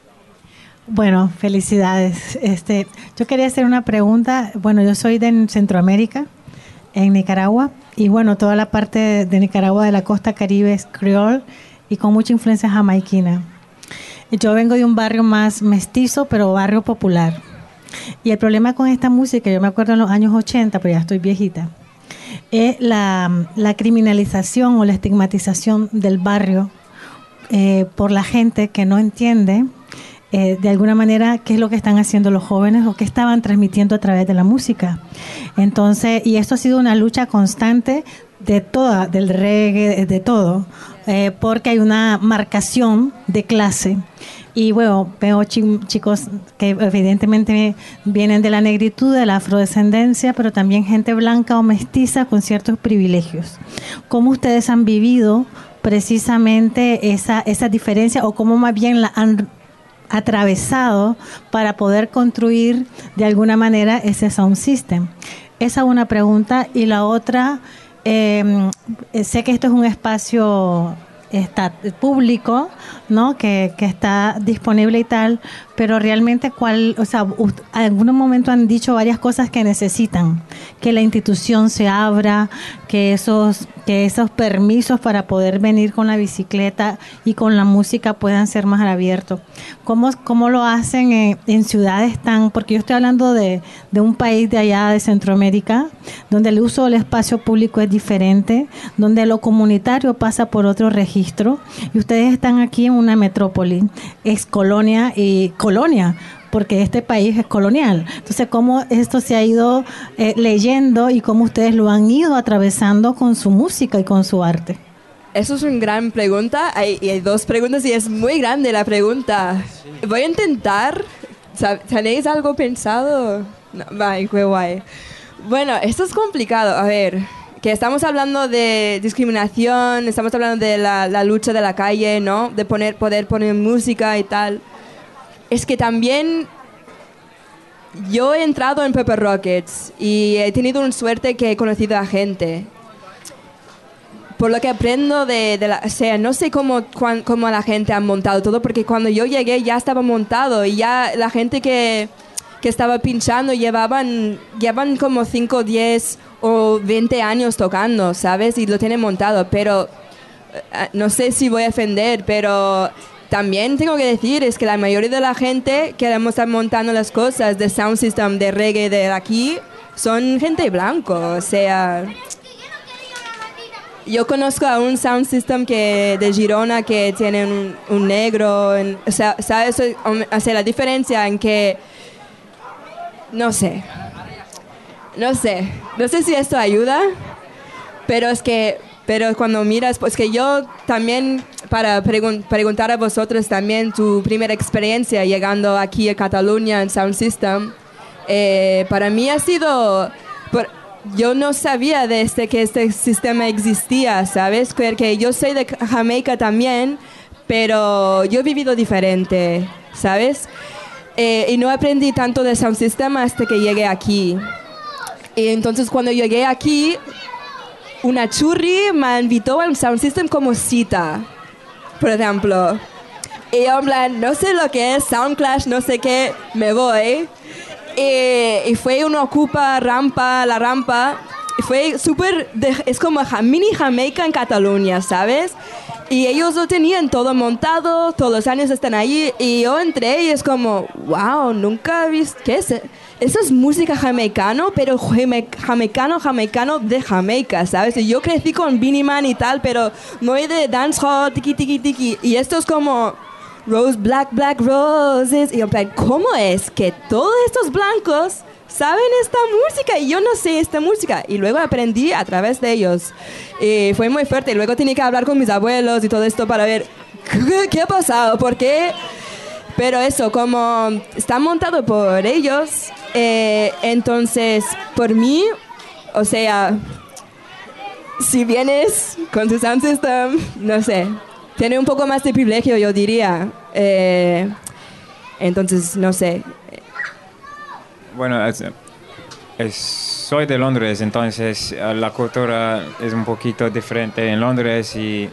Bueno, felicidades. Este, yo quería hacer una pregunta. Bueno, yo soy de Centroamérica, en Nicaragua, y bueno, toda la parte de Nicaragua de la costa caribe es creol y con mucha influencia jamaiquina. Yo vengo de un barrio más mestizo, pero barrio popular. Y el problema con esta música, yo me acuerdo en los años ochenta, pero ya estoy viejita, es la, la criminalización o la estigmatización del barrio eh, por la gente que no entiende Eh, de alguna manera qué es lo que están haciendo los jóvenes o qué estaban transmitiendo a través de la música. Entonces, y esto ha sido una lucha constante de toda, del reggae, de, de todo, eh, porque hay una marcación de clase. Y bueno, veo chi- chicos que evidentemente vienen de la negritud, de la afrodescendencia, pero también gente blanca o mestiza con ciertos privilegios. ¿Cómo ustedes han vivido precisamente esa, esa diferencia o cómo más bien la han atravesado para poder construir de alguna manera ese sound system? Esa es una pregunta. Y la otra, eh, sé que esto es un espacio está público, ¿no? Que, que está disponible y tal, pero realmente cuál, o sea, en algún momento han dicho varias cosas que necesitan, que la institución se abra, que esos, que esos permisos para poder venir con la bicicleta y con la música puedan ser más abiertos. ¿Cómo, cómo lo hacen en, en ciudades tan, porque yo estoy hablando de, de un país de allá de Centroamérica, donde el uso del espacio público es diferente, donde lo comunitario pasa por otro registro, y ustedes están aquí en una metrópoli, ex colonia y colonia, porque este país es colonial. Entonces, ¿cómo esto se ha ido eh, leyendo y cómo ustedes lo han ido atravesando con su música y con su arte? Eso es una gran pregunta. Hay, y hay dos preguntas y es muy grande la pregunta. Sí. Voy a intentar. ¿Tenéis algo pensado? No, vaya, qué guay. Bueno, esto es complicado. A ver, que estamos hablando de discriminación, estamos hablando de la, la lucha de la calle, ¿no? De poner, poder poner música y tal. Es que también yo he entrado en Pepper Rockets y he tenido una suerte que he conocido a gente. Por lo que aprendo de, de la... O sea, no sé cómo, cuán, cómo la gente ha montado todo, porque cuando yo llegué ya estaba montado y ya la gente que, que estaba pinchando llevaban, llevaban como cinco, diez o veinte años tocando, ¿sabes? Y lo tienen montado, pero no sé si voy a ofender, pero también tengo que decir es que la mayoría de la gente que hemos estado montando las cosas de sound system, de reggae, de aquí, son gente blanco, o sea... Yo conozco a un sound system que, de Girona que tiene un, un negro, en, o sea, ¿sabes? O sea, la diferencia en que, no sé, no sé, no sé si esto ayuda, pero es que, pero cuando miras, pues que yo también, para pregun- preguntar a vosotros también tu primera experiencia llegando aquí a Cataluña en sound system, eh, para mí ha sido... Por, yo no sabía desde que este sistema existía, ¿sabes? Porque yo soy de Jamaica también, pero yo he vivido diferente, ¿sabes? Eh, y no aprendí tanto de sound system hasta que llegué aquí. Y entonces cuando llegué aquí, una churri me invitó a un sound system como cita, por ejemplo. Y yo en plan, no sé lo que es Sound Clash, no sé qué, me voy. Y, y fue una ocupa rampa, la rampa, y fue súper, es como mini Jamaica en Cataluña, ¿sabes? Y ellos lo tenían todo montado, todos los años están ahí, y yo entré y es como, wow, nunca he visto, ¿qué es? Eso es música jamaicano, pero jamaicano, jamaicano de Jamaica, ¿sabes? Y yo crecí con Beenie Man y tal, pero muy de dancehall, tiki, tiki, tiki, y esto es como... Rose, black, black roses. Y yo, ¿cómo es que todos estos blancos saben esta música y yo no sé esta música? Y luego aprendí a través de ellos. Y fue muy fuerte. Y luego tenía que hablar con mis abuelos y todo esto para ver qué, qué ha pasado, por qué. Pero eso, como está montado por ellos, eh, entonces, por mí, o sea, si vienes con tu sound system, no sé, tiene un poco más de privilegio, yo diría. Eh, entonces, no sé. Bueno, es, es, soy de Londres, entonces la cultura es un poquito diferente en Londres y...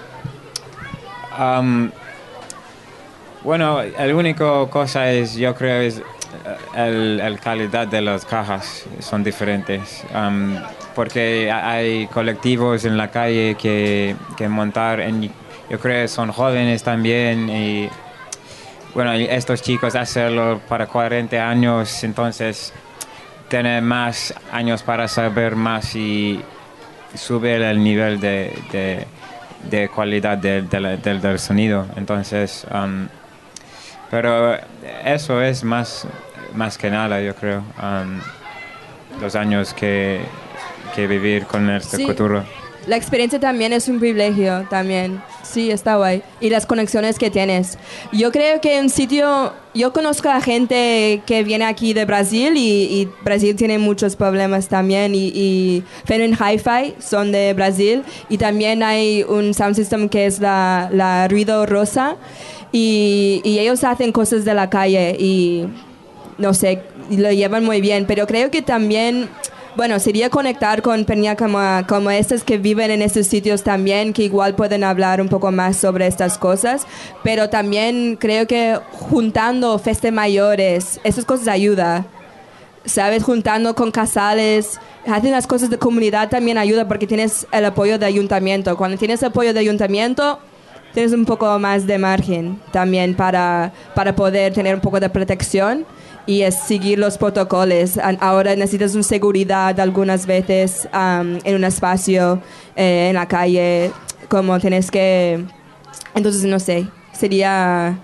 Um, bueno, la única cosa es, yo creo, es la calidad de las cajas son diferentes. Um, porque hay colectivos en la calle que, que montar en... Yo creo que son jóvenes también y bueno, estos chicos hacerlo para cuarenta años, entonces tienen más años para saber más y subir el nivel de, de, de calidad de, de la, del, del sonido. Entonces, um, pero eso es más, más que nada, yo creo, um, los años que, que vivir con esta sí. cultura. La experiencia también es un privilegio, también. Sí, está guay. Y las conexiones que tienes. Yo creo que en sitio... Yo conozco a gente que viene aquí de Brasil y, y Brasil tiene muchos problemas también. Y, y Fenway Hi-Fi son de Brasil. Y también hay un sound system que es la, la Ruido Rosa. Y, y ellos hacen cosas de la calle y no sé, lo llevan muy bien. Pero creo que también... Bueno, sería conectar con peñas como, como estas que viven en estos sitios también, que igual pueden hablar un poco más sobre estas cosas, pero también creo que juntando festas mayores, esas cosas ayudan, ¿sabes? Juntando con casales, hacen las cosas de comunidad también ayuda porque tienes el apoyo de ayuntamiento. Cuando tienes apoyo de ayuntamiento, tienes un poco más de margen también para, para poder tener un poco de protección. Y es seguir los protocolos. Ahora necesitas una seguridad algunas veces um, en un espacio, eh, en la calle, como tienes que... Entonces, no sé, sería...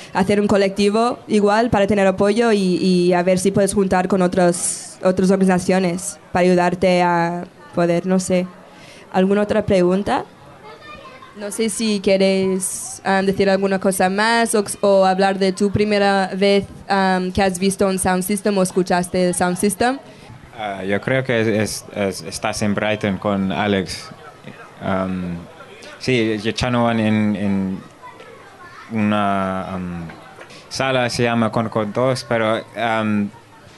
hacer un colectivo igual para tener apoyo y, y a ver si puedes juntar con otros, otras organizaciones para ayudarte a poder, no sé. ¿Alguna otra pregunta? No sé si quieres um, decir alguna cosa más o, o hablar de tu primera vez um, que has visto un sound system o escuchaste el sound system. Uh, yo creo que es, es, estás en Brighton con Alex. Um, sí, yo chano en, en una um, sala, se llama Concord dos, pero um,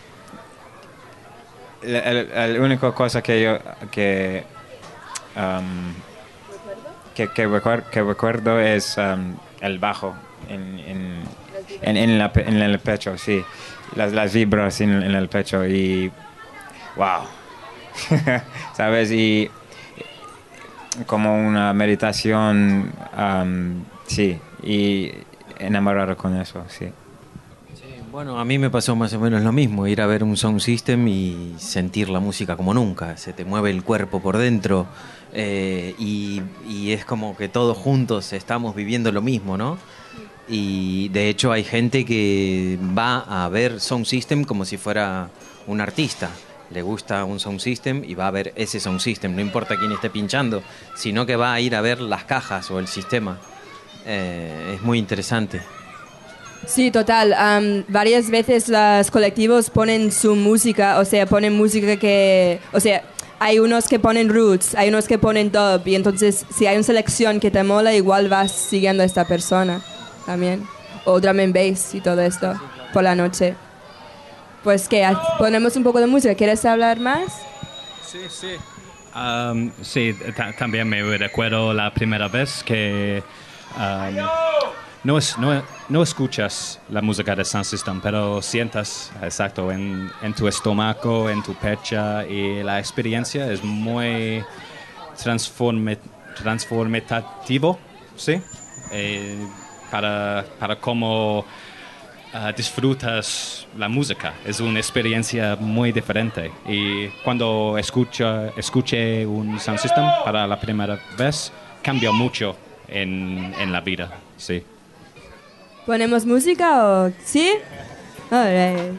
la, la única cosa que yo que um, que, que, recuerdo, que recuerdo es um, el bajo en, en, en, en, la, en el pecho, sí, las, las vibras en, en el pecho y wow, ¿sabes? Y como una meditación, um, sí, y enamorado con eso, sí. Sí. Bueno, a mí me pasó más o menos lo mismo, ir a ver un sound system y sentir la música como nunca, se te mueve el cuerpo por dentro. Eh, y, y es como que todos juntos estamos viviendo lo mismo, ¿no? Y de hecho hay gente que va a ver sound system como si fuera un artista. Le gusta un sound system y va a ver ese sound system, no importa quién esté pinchando, sino que va a ir a ver las cajas o el sistema. Eh, es muy interesante. Sí, total. Um, varias veces los colectivos ponen su música, o sea, ponen música que, o sea, hay unos que ponen roots, hay unos que ponen dub, y entonces si hay una selección que te mola, igual vas siguiendo a esta persona también. O drum and bass y todo esto por la noche. Pues que ponemos un poco de música. ¿Quieres hablar más? Sí, sí. Um, sí, ta- también me recuerdo la primera vez que um, no, es, no, no escuchas la música de Sound System, pero sientas, exacto, en, en tu estómago, en tu pecho, y la experiencia es muy transforme, transformativo, ¿sí? Eh, para, para cómo Uh, disfrutas la música, es una experiencia muy diferente. Y cuando escucha, escuché un sound system para la primera vez, cambió mucho en, en la vida, sí. ¿Ponemos música o sí? All right.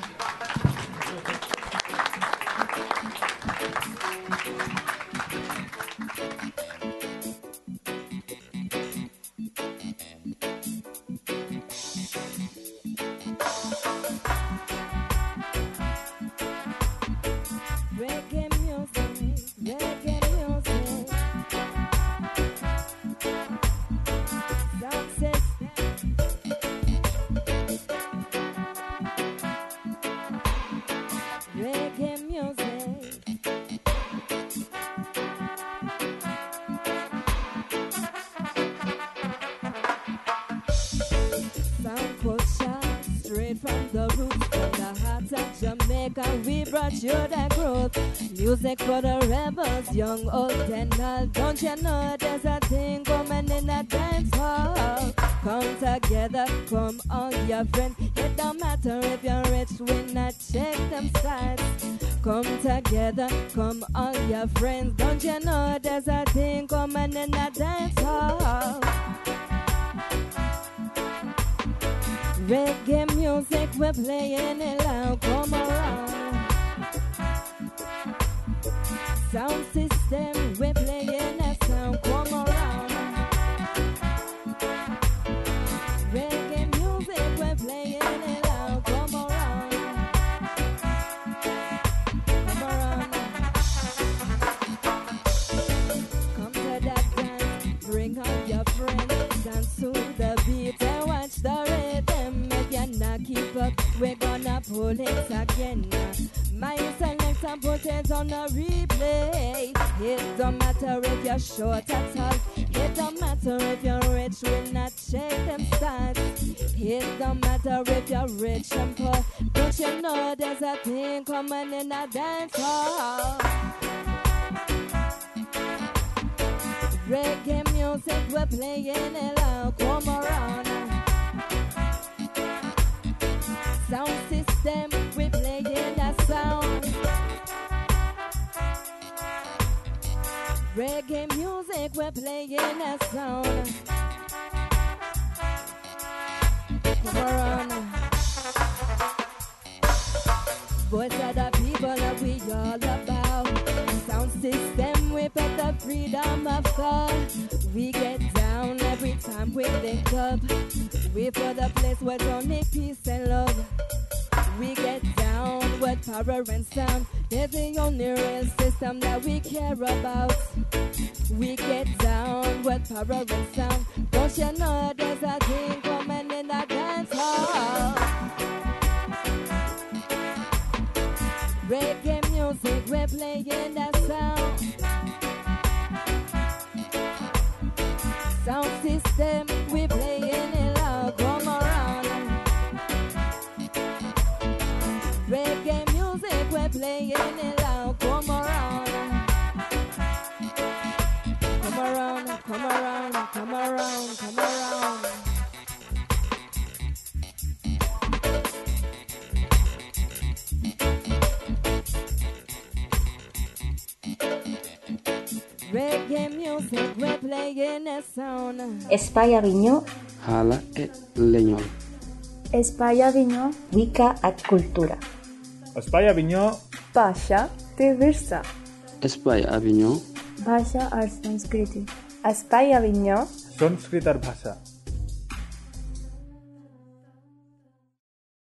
We brought you the growth, music for the rebels, young, old, and all. Don't you know there's a thing coming in a dance hall? Come together, come all your friends. It don't matter if you're rich, we not check them stats. Come together, come all your friends. Don't you know there's a thing coming in a dance hall? Reggae music, we're playing it loud, come around. Sound system, we're playing a sound, come around. Reggae music, we're playing it loud, come around. Come around. Come to that dance, bring out your friends, dance to the beat and watch the rhythm. If you're not keep up, we're gonna pull it again. My select and put it on a replay. It don't matter if you're short at all. It don't matter if you're rich, we'll not check them stats. It don't matter if you're rich and poor. Don't you know there's a thing coming in a dance hall? Reggae music, we're playing it loud, come around. Sound system, we're playing a sound. Reggae music, we're playing a sound. come around. Voice of the people that we all about. Sound system, we put the freedom of thought. We get down every time we link up. We for the place where it's only peace and love. We get down with power and sound. It's the only real system that we care about. We get down with power and sound. Don't you know there's a thing coming in the dance hall? Reggae music, we're playing that sound. Sound system, we playing it loud. Come around. Reggae music, we're playing it loud. Come around. Come around, come around, come around, come around. Reggae music, we're playing a sound. Espai Aviñó, Hala e Leñol. Espai Aviñó, Wicca at Cultura. Espai Aviñó, Bhasha te Virsa. Espai Aviñó, Bhasha और संस्कृति. Espai Aviñó, Sanskrit और भाषा.